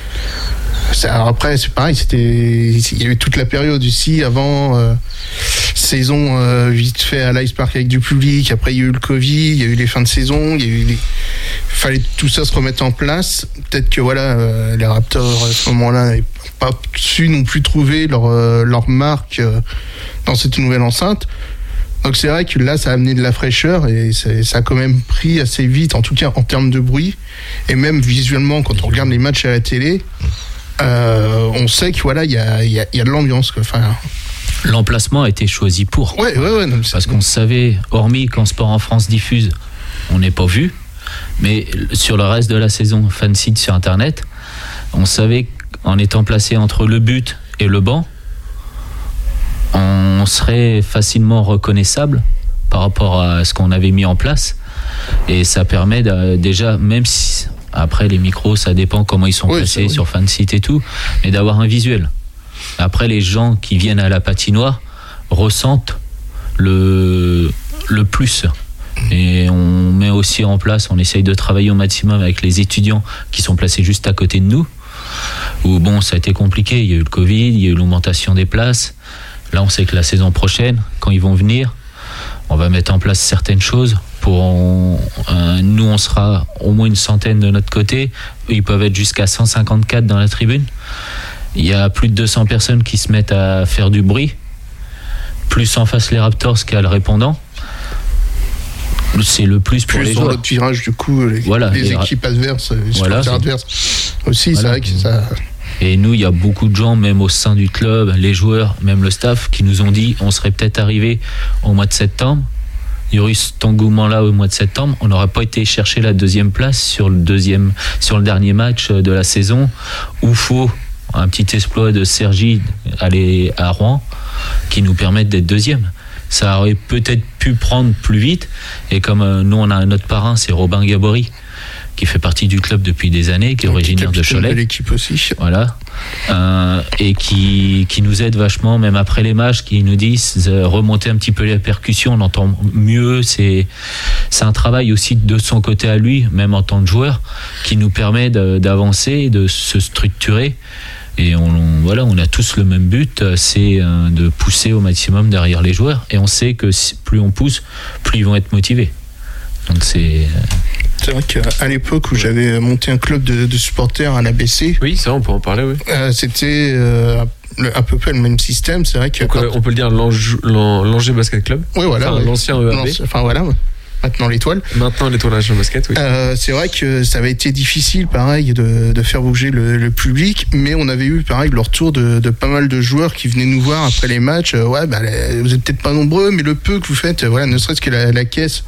Alors après, c'est pareil, il y a eu toute la période ici avant saison vite fait à l'Ice Park avec du public. Après, il y a eu le Covid, il y a eu les fins de saison, fallait tout ça se remettre en place. Peut-être que les Raptors à ce moment-là n'avaient pas su non plus trouver leur marque dans cette nouvelle enceinte. Donc c'est vrai que là, ça a amené de la fraîcheur et ça a quand même pris assez vite, en tout cas en termes de bruit. Et même visuellement, quand on regarde les matchs à la télé, on sait que il y a de l'ambiance. L'emplacement a été choisi pour. Ouais, non, parce qu'on savait, hormis quand Sport en France diffuse, on n'est pas vu. Mais sur le reste de la saison, fansite sur Internet, on savait qu'en étant placé entre le but et le banc, on serait facilement reconnaissable par rapport à ce qu'on avait mis en place. Et ça permet déjà, même si après les micros, ça dépend comment ils sont placés sur fansite et tout, mais d'avoir un visuel. Après, les gens qui viennent à la patinoire ressentent le plus. Et on met aussi en place, on essaye de travailler au maximum avec les étudiants qui sont placés juste à côté de nous, où ça a été compliqué, il y a eu le Covid, il y a eu l'augmentation des places. Là, on sait que la saison prochaine, quand ils vont venir, on va mettre en place certaines choses. Nous, on sera au moins une centaine de notre côté. Ils peuvent être jusqu'à 154 dans la tribune. Il y a plus de 200 personnes qui se mettent à faire du bruit. Plus en face les Raptors qu'il y a le répondant. C'est le plus pour les joueurs. Plus sur notre virage, du coup, les équipes adverses, les supporters adverses aussi, c'est vrai que ça... Et nous, il y a beaucoup de gens, même au sein du club, les joueurs, même le staff, qui nous ont dit on serait peut-être arrivé au mois de septembre. Il y aurait eu cet engouement-là au mois de septembre. On n'aurait pas été chercher la deuxième place sur le dernier match de la saison, où faut un petit exploit de Sergi aller à Rouen qui nous permette d'être deuxième. Ça aurait peut-être pu prendre plus vite. Et comme nous, on a un autre parrain, c'est Robin Gabory, qui fait partie du club depuis des années, qui est originaire de Cholet. De l'équipe aussi. Voilà. Et qui nous aide vachement, même après les matchs, qui nous disent remonter un petit peu les percussions, on entend mieux. C'est un travail aussi de son côté à lui, même en tant que joueur, qui nous permet d'avancer, de se structurer. Et on a tous le même but, c'est de pousser au maximum derrière les joueurs. Et on sait que plus on pousse, plus ils vont être motivés. Donc c'est vrai qu'à l'époque où j'avais monté un club de supporters à l'ABC. Oui, ça on peut en parler, oui. C'était à peu près le même système. C'est vrai que donc, on peut le dire l'Angers Basket Club. Oui, voilà. Enfin, l'ancien EAB. Enfin voilà. Maintenant l'Étoile. Maintenant l'Étoile Nation Basket, oui. C'est vrai que ça avait été difficile, pareil, de faire bouger le public, mais on avait eu, pareil, le retour de pas mal de joueurs qui venaient nous voir après les matchs. Vous êtes peut-être pas nombreux, mais le peu que vous faites, voilà, ne serait-ce que la caisse,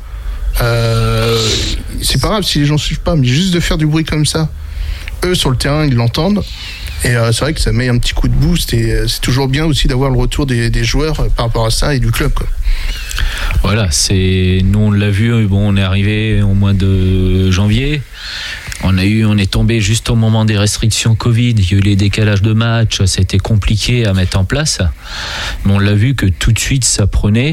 c'est pas grave si les gens suivent pas, mais juste de faire du bruit comme ça, eux sur le terrain, ils l'entendent. Et c'est vrai que ça met un petit coup de boost et c'est toujours bien aussi d'avoir le retour des joueurs par rapport à ça et du club, quoi. Voilà, nous on l'a vu, on est arrivé au mois de janvier, on est tombé juste au moment des restrictions Covid, il y a eu les décalages de matchs, c'était compliqué à mettre en place, mais on l'a vu que tout de suite ça prenait,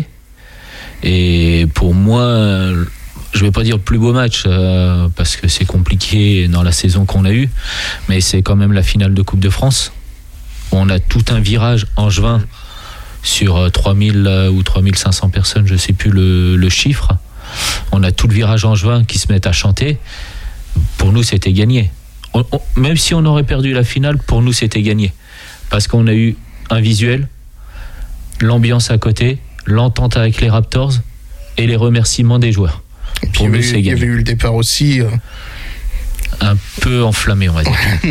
et pour moi, je vais pas dire le plus beau match parce que c'est compliqué dans la saison qu'on a eue, mais c'est quand même la finale de Coupe de France. On a tout un virage angevin sur 3000 ou 3500 personnes, je sais plus le chiffre. On a tout le virage angevin qui se met à chanter. Pour nous, c'était gagné. Même si on aurait perdu la finale, pour nous, c'était gagné. Parce qu'on a eu un visuel, l'ambiance à côté, l'entente avec les Raptors et les remerciements des joueurs. Pour nous, c'est gagné. Il y avait eu le départ aussi. Un peu enflammé, on va dire.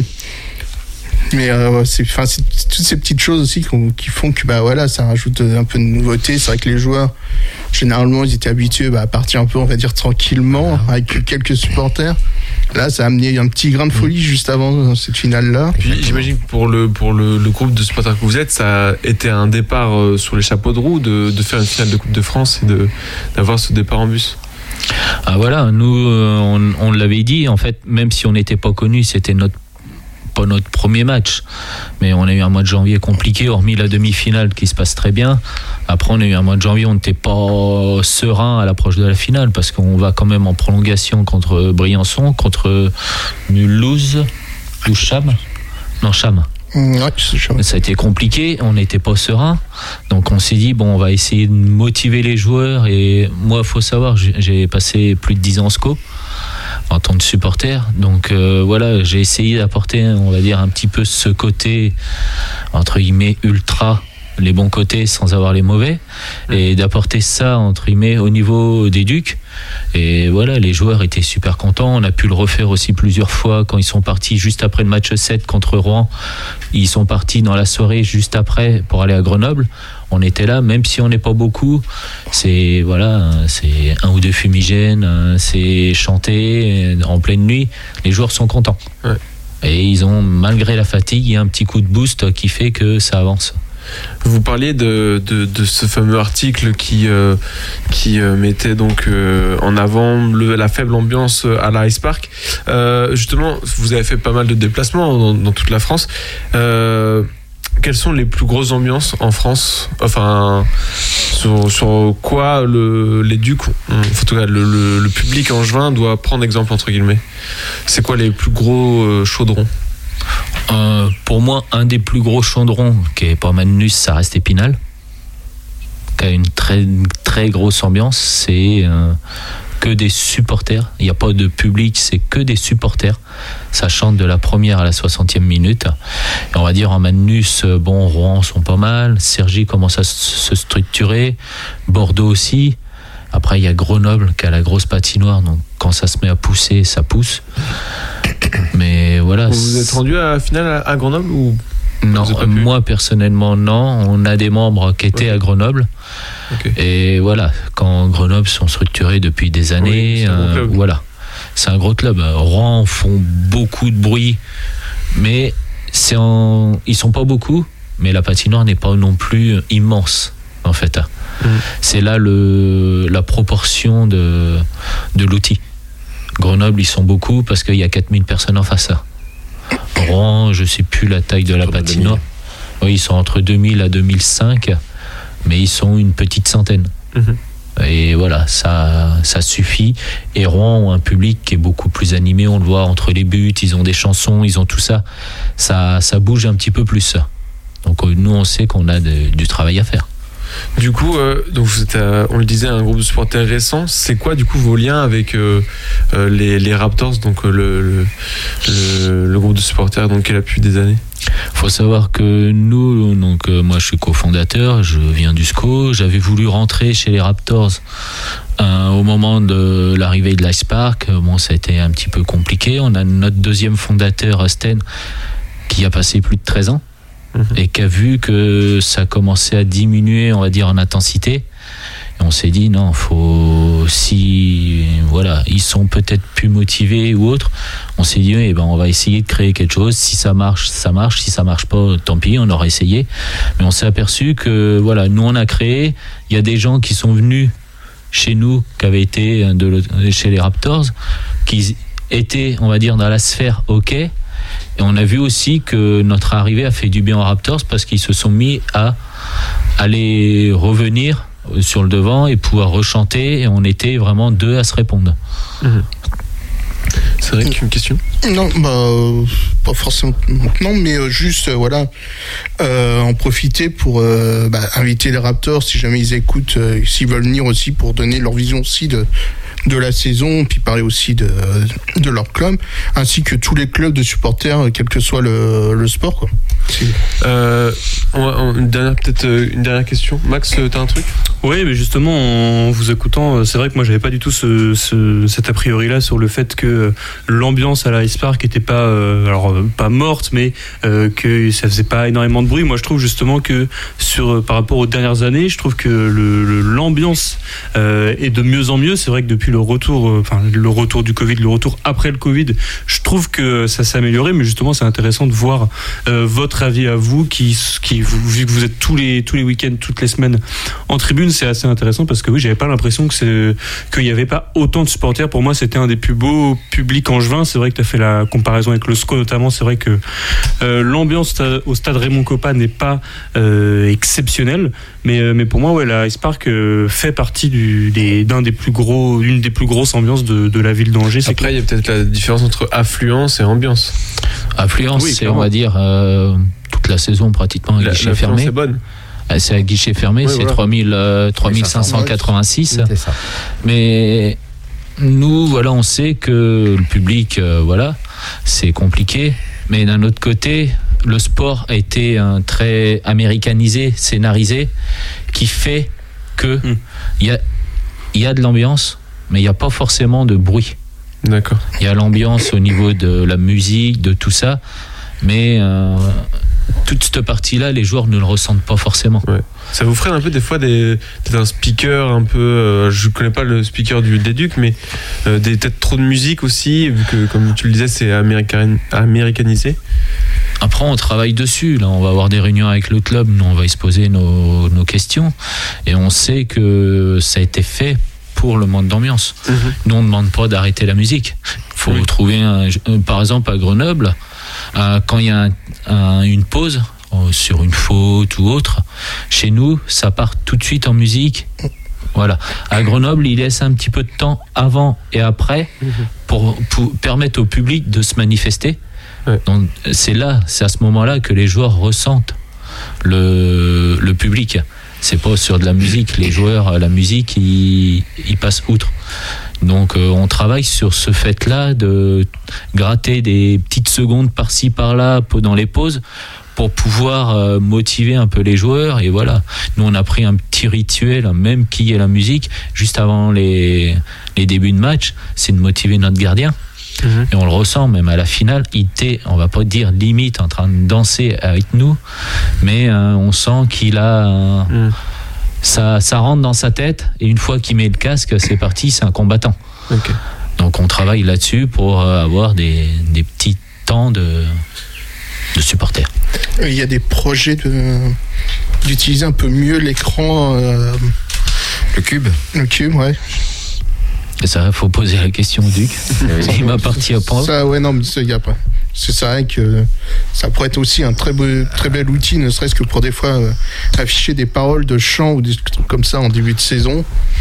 Mais c'est toutes ces petites choses aussi qui font que ça rajoute un peu de nouveauté. C'est vrai que les joueurs, généralement, ils étaient habitués à partir un peu, on va dire, tranquillement, avec quelques supporters. Là, ça a amené un petit grain de folie juste avant cette finale-là. Puis j'imagine que pour le groupe de supporters que vous êtes, ça a été un départ sur les chapeaux de roue de faire une finale de Coupe de France et d'avoir ce départ en bus. Ah voilà, nous, on l'avait dit, en fait, même si on n'était pas connus, c'était pas notre premier match, mais on a eu un mois de janvier compliqué, hormis la demi-finale qui se passe très bien. Après, on a eu un mois de janvier, on n'était pas serein à l'approche de la finale, parce qu'on va quand même en prolongation contre Briançon, contre Mulhouse ou Cham. Ouais, c'est Cham. Ça a été compliqué, on n'était pas serein, donc on s'est dit on va essayer de motiver les joueurs. Et moi, il faut savoir, j'ai passé plus de 10 ans en SCO en tant que supporter, donc voilà, j'ai essayé d'apporter, on va dire, un petit peu ce côté entre guillemets ultra, les bons côtés sans avoir les mauvais, et d'apporter ça entre guillemets au niveau des Ducs. Et voilà, les joueurs étaient super contents. On a pu le refaire aussi plusieurs fois quand ils sont partis juste après le match 7 contre Rouen. Ils sont partis dans la soirée juste après pour aller à Grenoble. On était là, même si on n'est pas beaucoup. C'est un ou deux fumigènes, c'est chanter en pleine nuit. Les joueurs sont contents. Ouais. Et ils ont, malgré la fatigue, il y a un petit coup de boost qui fait que ça avance. Vous parliez de ce fameux article qui mettait donc en avant la faible ambiance à l'Ice Park. Justement, vous avez fait pas mal de déplacements dans toute la France. Quelles sont les plus grosses ambiances en France ? Enfin, sur quoi les Ducs, en tout cas le public angevin doit prendre exemple, entre guillemets. C'est quoi les plus gros chaudrons ? Pour moi, un des plus gros chaudrons qui est pas Manus, ça reste Épinal, qui a une très très grosse ambiance. C'est que des supporters. Il n'y a pas de public, c'est que des supporters. Ça chante de la première à la 60e minute. Et on va dire en Manus, Rouen sont pas mal. Cergy commence à se structurer. Bordeaux aussi. Après, il y a Grenoble qui a la grosse patinoire. Donc, quand ça se met à pousser, ça pousse. Mais voilà. Vous êtes rendu à la finale à Grenoble ou non, moi personnellement non. On a des membres qui étaient à Grenoble. Okay. Et voilà, quand Grenoble sont structurés depuis des années, voilà, c'est un gros club. Rouen font beaucoup de bruit, mais ils sont pas beaucoup, mais la patinoire n'est pas non plus immense en fait. C'est là la proportion de l'outil. Grenoble, ils sont beaucoup parce qu'il y a 4000 personnes en face. Rouen, je sais plus la taille de la patinoire. Oui, ils sont entre 2000 à 2005, mais ils sont une petite centaine. Et voilà, ça suffit. Et Rouen ont un public qui est beaucoup plus animé, on le voit entre les buts, ils ont des chansons, ils ont tout ça. Ça bouge un petit peu plus. Donc nous, on sait qu'on a du travail à faire. Du coup, donc vous êtes, on le disait, un groupe de supporters récent. C'est quoi du coup vos liens avec les Raptors, donc le groupe de supporters donc qui est là depuis des années ? Faut savoir que nous, donc moi je suis cofondateur, je viens du SCO, j'avais voulu rentrer chez les Raptors au moment de l'arrivée de l'Ice Park. Bon, ça a été un petit peu compliqué. On a notre deuxième fondateur, Sten, qui a passé plus de 13 ans et qui a vu que ça commençait à diminuer, on va dire, en intensité. Et on s'est dit non, ils sont peut-être plus motivés ou autre. On s'est dit on va essayer de créer quelque chose. Si ça marche, ça marche. Si ça marche pas, tant pis, on aura essayé. Mais on s'est aperçu que nous on a créé. Il y a des gens qui sont venus chez nous, qui avaient été chez les Raptors, qui étaient, on va dire, dans la sphère hockey. Et on a vu aussi que notre arrivée a fait du bien aux Raptors parce qu'ils se sont mis à aller revenir sur le devant et pouvoir rechanter, et on était vraiment deux à se répondre. C'est vrai qu'une question ? Non, pas forcément maintenant, mais juste en profiter pour inviter les Raptors, si jamais ils écoutent, s'ils veulent venir aussi, pour donner leur vision aussi de la saison, puis parler aussi de leur club, ainsi que tous les clubs de supporters, quel que soit le sport, quoi. Une dernière question. Max, t'as un truc ? Oui, mais justement, en vous écoutant, c'est vrai que moi j'avais pas du tout cet a priori là sur le fait que l'ambiance à la Ice Park était pas pas morte, mais que ça faisait pas énormément de bruit. Moi je trouve justement que par rapport aux dernières années, je trouve que l'ambiance est de mieux en mieux. C'est vrai que depuis le retour du Covid, le retour après le Covid, je trouve que ça s'est amélioré, mais justement c'est intéressant de voir votre avis à vous, vu que vous êtes tous les week-ends, toutes les semaines en tribune. C'est assez intéressant parce que oui, j'avais pas l'impression qu'il y avait pas autant de supporters. Pour moi, c'était un des plus beaux publics angevins. C'est vrai que tu as fait la comparaison avec le SCO notamment. C'est vrai que l'ambiance au stade Raymond Kopa n'est pas exceptionnelle, mais pour moi, la Ice Park fait partie d'une des plus grosses ambiances de la ville d'Angers. Après, il y a peut-être la différence entre affluence et ambiance. Affluence, oui, c'est, on va dire, toute la saison pratiquement à guichet fermé. C'est bonne. C'est à guichet fermé, c'est 3586. C'est ça. Mais nous, on sait que le public, c'est compliqué. Mais d'un autre côté, le sport a été très américanisé, scénarisé, qui fait que il y a de l'ambiance, mais il n'y a pas forcément de bruit. D'accord. Il y a l'ambiance au niveau de la musique, de tout ça, mais toute cette partie-là, les joueurs ne le ressentent pas forcément. Ouais. Ça vous freine un peu des fois peut-être un speaker un peu, je connais pas le speaker des Ducs, mais peut-être trop de musique aussi, vu que comme tu le disais, c'est américanisé. Après, on travaille dessus. Là, on va avoir des réunions avec le club, nous on va exposer nos questions, et on sait que ça a été fait pour le manque d'ambiance. Nous, on ne demande pas d'arrêter la musique. Il faut trouver par exemple à Grenoble, quand il y a une pause sur une faute ou autre, chez nous, ça part tout de suite en musique. Voilà. À Grenoble, ils laissent un petit peu de temps avant et après pour permettre au public de se manifester. Ouais. Donc, c'est à ce moment-là que les joueurs ressentent le public. C'est pas sur de la musique. Les joueurs, la musique, ils passent outre. Donc on travaille sur ce fait-là de gratter des petites secondes par-ci par-là dans les pauses pour pouvoir motiver un peu les joueurs. Et voilà, nous on a pris un petit rituel, même qui est la musique, juste avant les débuts de match, c'est de motiver notre gardien. Et on le ressent même à la finale, il était, on va pas dire limite en train de danser avec nous, mais on sent qu'il a ça rentre dans sa tête, et une fois qu'il met le casque, c'est parti, c'est un combattant. Okay. Donc on travaille là-dessus pour avoir des petits temps de supporters. Il y a des projets d'utiliser un peu mieux l'écran. Le cube, ouais. Et ça, faut poser la question au Duc. Il m'appartient pas. Ça, ouais, non, mais ça, y a pas. C'est vrai que ça pourrait être aussi un très bel outil, ne serait-ce que pour des fois afficher des paroles de chant ou des trucs comme ça en début de saison.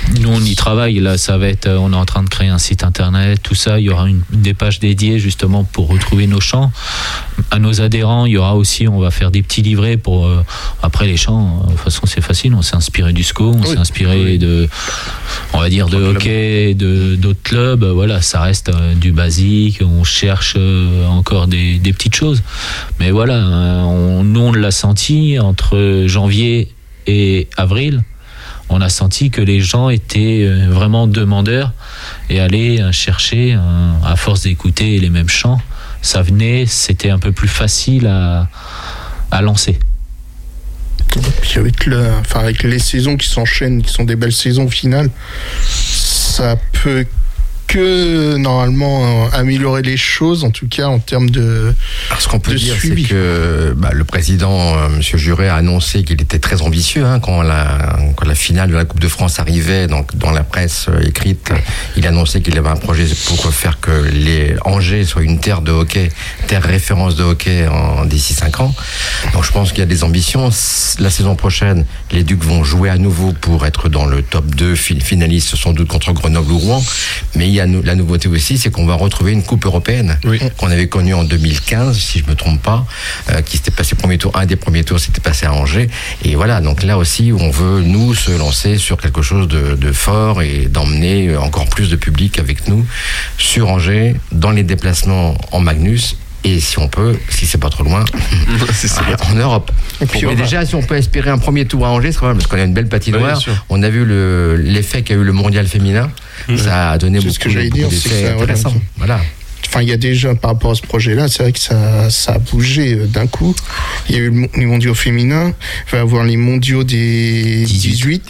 Nous, on y travaille. Là, ça va être, on est en train de créer un site internet, tout ça. Il y aura des pages dédiées justement pour retrouver nos chants. À nos adhérents, il y aura aussi, on va faire des petits livrets pour après les chants. De toute façon, c'est facile. On s'est inspiré du SCO, on s'est inspiré de, on va dire, de hockey, d'autres clubs. Voilà, ça reste du basique. On cherche encore des petites choses. Mais voilà, nous, on l'a senti entre janvier et avril. On a senti que les gens étaient vraiment demandeurs et allaient chercher, à force d'écouter les mêmes chants, ça venait, c'était un peu plus facile à lancer. Puis avec les saisons qui s'enchaînent, qui sont des belles saisons finales, ça peut que normalement améliorer les choses, en tout cas en termes de Alors, ce qu'on peut dire, suivi. c'est que le président, Monsieur Juret, a annoncé qu'il était très ambitieux quand la finale de la Coupe de France arrivait. Donc, dans la presse écrite, il a annoncé qu'il avait un projet pour faire que les Angers soient une terre de hockey, terre référence de hockey d'ici 5 ans. Donc, je pense qu'il y a des ambitions. La saison prochaine, les Ducs vont jouer à nouveau pour être dans le top 2 finaliste, sans doute contre Grenoble ou Rouen. Mais il y a la nouveauté aussi, c'est qu'on va retrouver une coupe européenne qu'on avait connue en 2015, si je me trompe pas, qui s'était passé premier tour. Un des premiers tours s'était passé à Angers. Et voilà, donc là aussi, on veut, nous, se lancer sur quelque chose de fort et d'emmener encore plus de public avec nous sur Angers, dans les déplacements en Magnus. Et si on peut, si c'est pas trop loin, en Europe. Mais déjà, si on peut espérer un premier tour à Angers, c'est parce qu'on a une belle patinoire. On a vu l'effet qu'a eu le mondial féminin. Ça a donné beaucoup d'effets intéressants. Voilà. Enfin, il y a déjà, par rapport à ce projet-là, c'est vrai que ça a bougé d'un coup. Il y a eu les mondiaux féminins, il va y avoir les mondiaux des 18.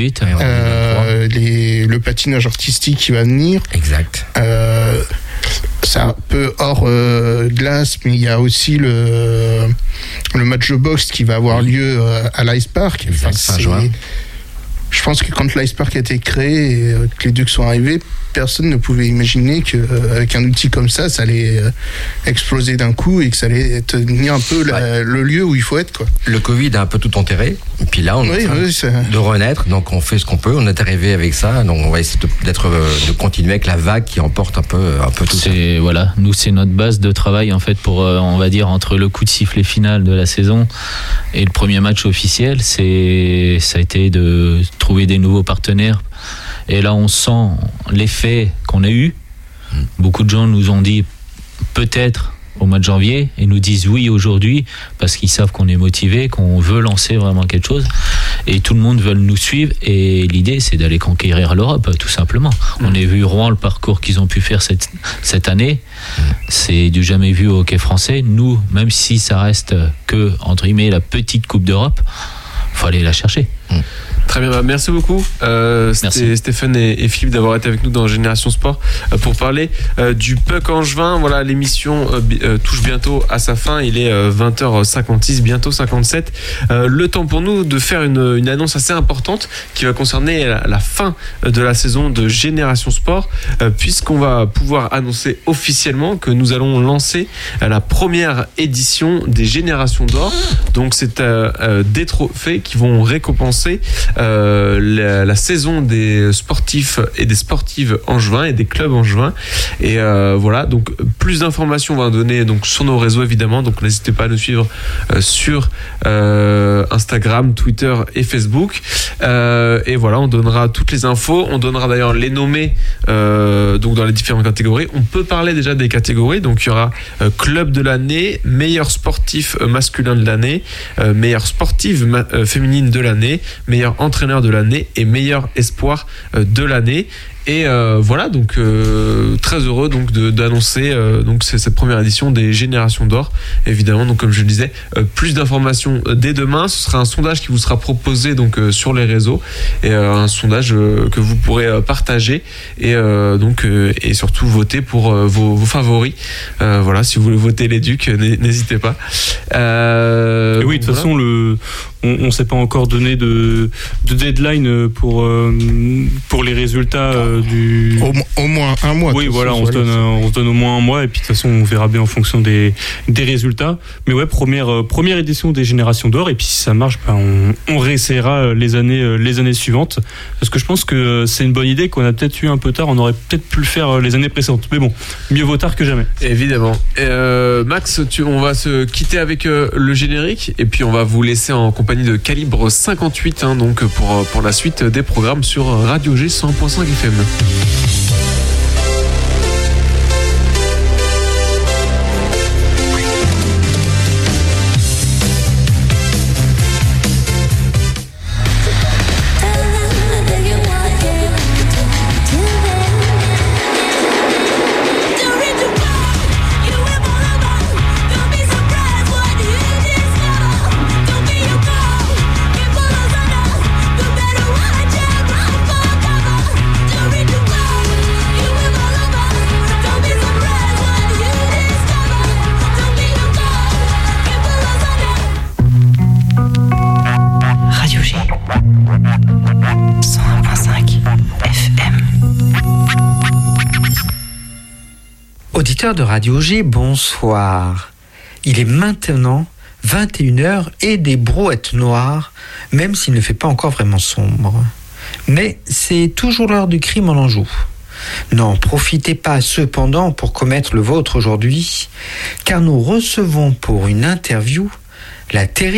Le patinage artistique qui va venir. Exact. C'est un peu hors glace, mais il y a aussi le match de boxe qui va avoir lieu à l'Ice Park. Fin juin. Je pense que quand l'Ice Park a été créé et que les Ducs sont arrivés, personne ne pouvait imaginer qu'avec un outil comme ça allait exploser d'un coup et que ça allait tenir un peu le lieu où il faut être, quoi. Le Covid a un peu tout enterré, et puis là on est en train de renaître, donc on fait ce qu'on peut, on est arrivé avec ça, donc on va essayer de continuer avec la vague qui emporte un peu tout ça. Voilà, nous c'est notre base de travail en fait pour, on va dire, entre le coup de sifflet final de la saison et le premier match officiel, ça a été de trouver des nouveaux partenaires. Et là, on sent l'effet qu'on a eu. Beaucoup de gens nous ont dit peut-être au mois de janvier et nous disent oui aujourd'hui parce qu'ils savent qu'on est motivé, qu'on veut lancer vraiment quelque chose. Et tout le monde veut nous suivre. Et l'idée, c'est d'aller conquérir l'Europe, tout simplement. On a vu Rouen, le parcours qu'ils ont pu faire cette année. C'est du jamais vu au hockey français. Nous, même si ça reste que, entre guillemets, la petite Coupe d'Europe, il faut aller la chercher. Très bien, merci beaucoup Stéphane et Philippe d'avoir été avec nous dans Génération Sport pour parler du Puck Angevin. Voilà, l'émission touche bientôt à sa fin, il est 20h56, bientôt 57. Le temps pour nous de faire une annonce assez importante qui va concerner la fin de la saison de Génération Sport, puisqu'on va pouvoir annoncer officiellement que nous allons lancer la première édition des Générations d'Or. Donc c'est des trophées qui vont récompenser la saison des sportifs et des sportives angevins et des clubs angevins. Et voilà, donc plus d'informations on va donner donc sur nos réseaux évidemment, donc n'hésitez pas à nous suivre sur Instagram, Twitter et Facebook. Et voilà, on donnera toutes les infos, on donnera d'ailleurs les nommés donc dans les différentes catégories. On peut parler déjà des catégories, donc il y aura club de l'année, meilleur sportif masculin de l'année, meilleure sportive féminine de l'année, meilleur entraîneur de l'année et meilleur espoir de l'année. Et voilà, donc très heureux donc d'annoncer donc cette première édition des Générations d'Or. Évidemment, donc comme je le disais, plus d'informations dès demain. Ce sera un sondage qui vous sera proposé donc sur les réseaux et un sondage que vous pourrez partager et donc et surtout voter pour vos favoris. Voilà, si vous voulez voter les Ducs, n'hésitez pas. Et oui, de toute façon, on s'est pas encore donné de deadline pour les résultats Au moins un mois. Oui, voilà, on se donne au moins un mois et puis de toute façon on verra bien en fonction des résultats. Mais ouais, première édition des Générations d'Or, et puis si ça marche, on réessayera les années suivantes, parce que je pense que c'est une bonne idée qu'on a peut-être eu un peu tard. On aurait peut-être pu le faire les années précédentes, mais bon, mieux vaut tard que jamais. Évidemment. Max, on va se quitter avec le générique et puis on va vous laisser en compagnie de Calibre 58 donc pour la suite des programmes sur Radio G 100.5 FM. Auditeurs de Radio G, bonsoir. Il est maintenant 21h et des brouettes noires, même s'il ne fait pas encore vraiment sombre. Mais c'est toujours l'heure du crime en Anjou. N'en profitez pas cependant pour commettre le vôtre aujourd'hui, car nous recevons pour une interview la terrible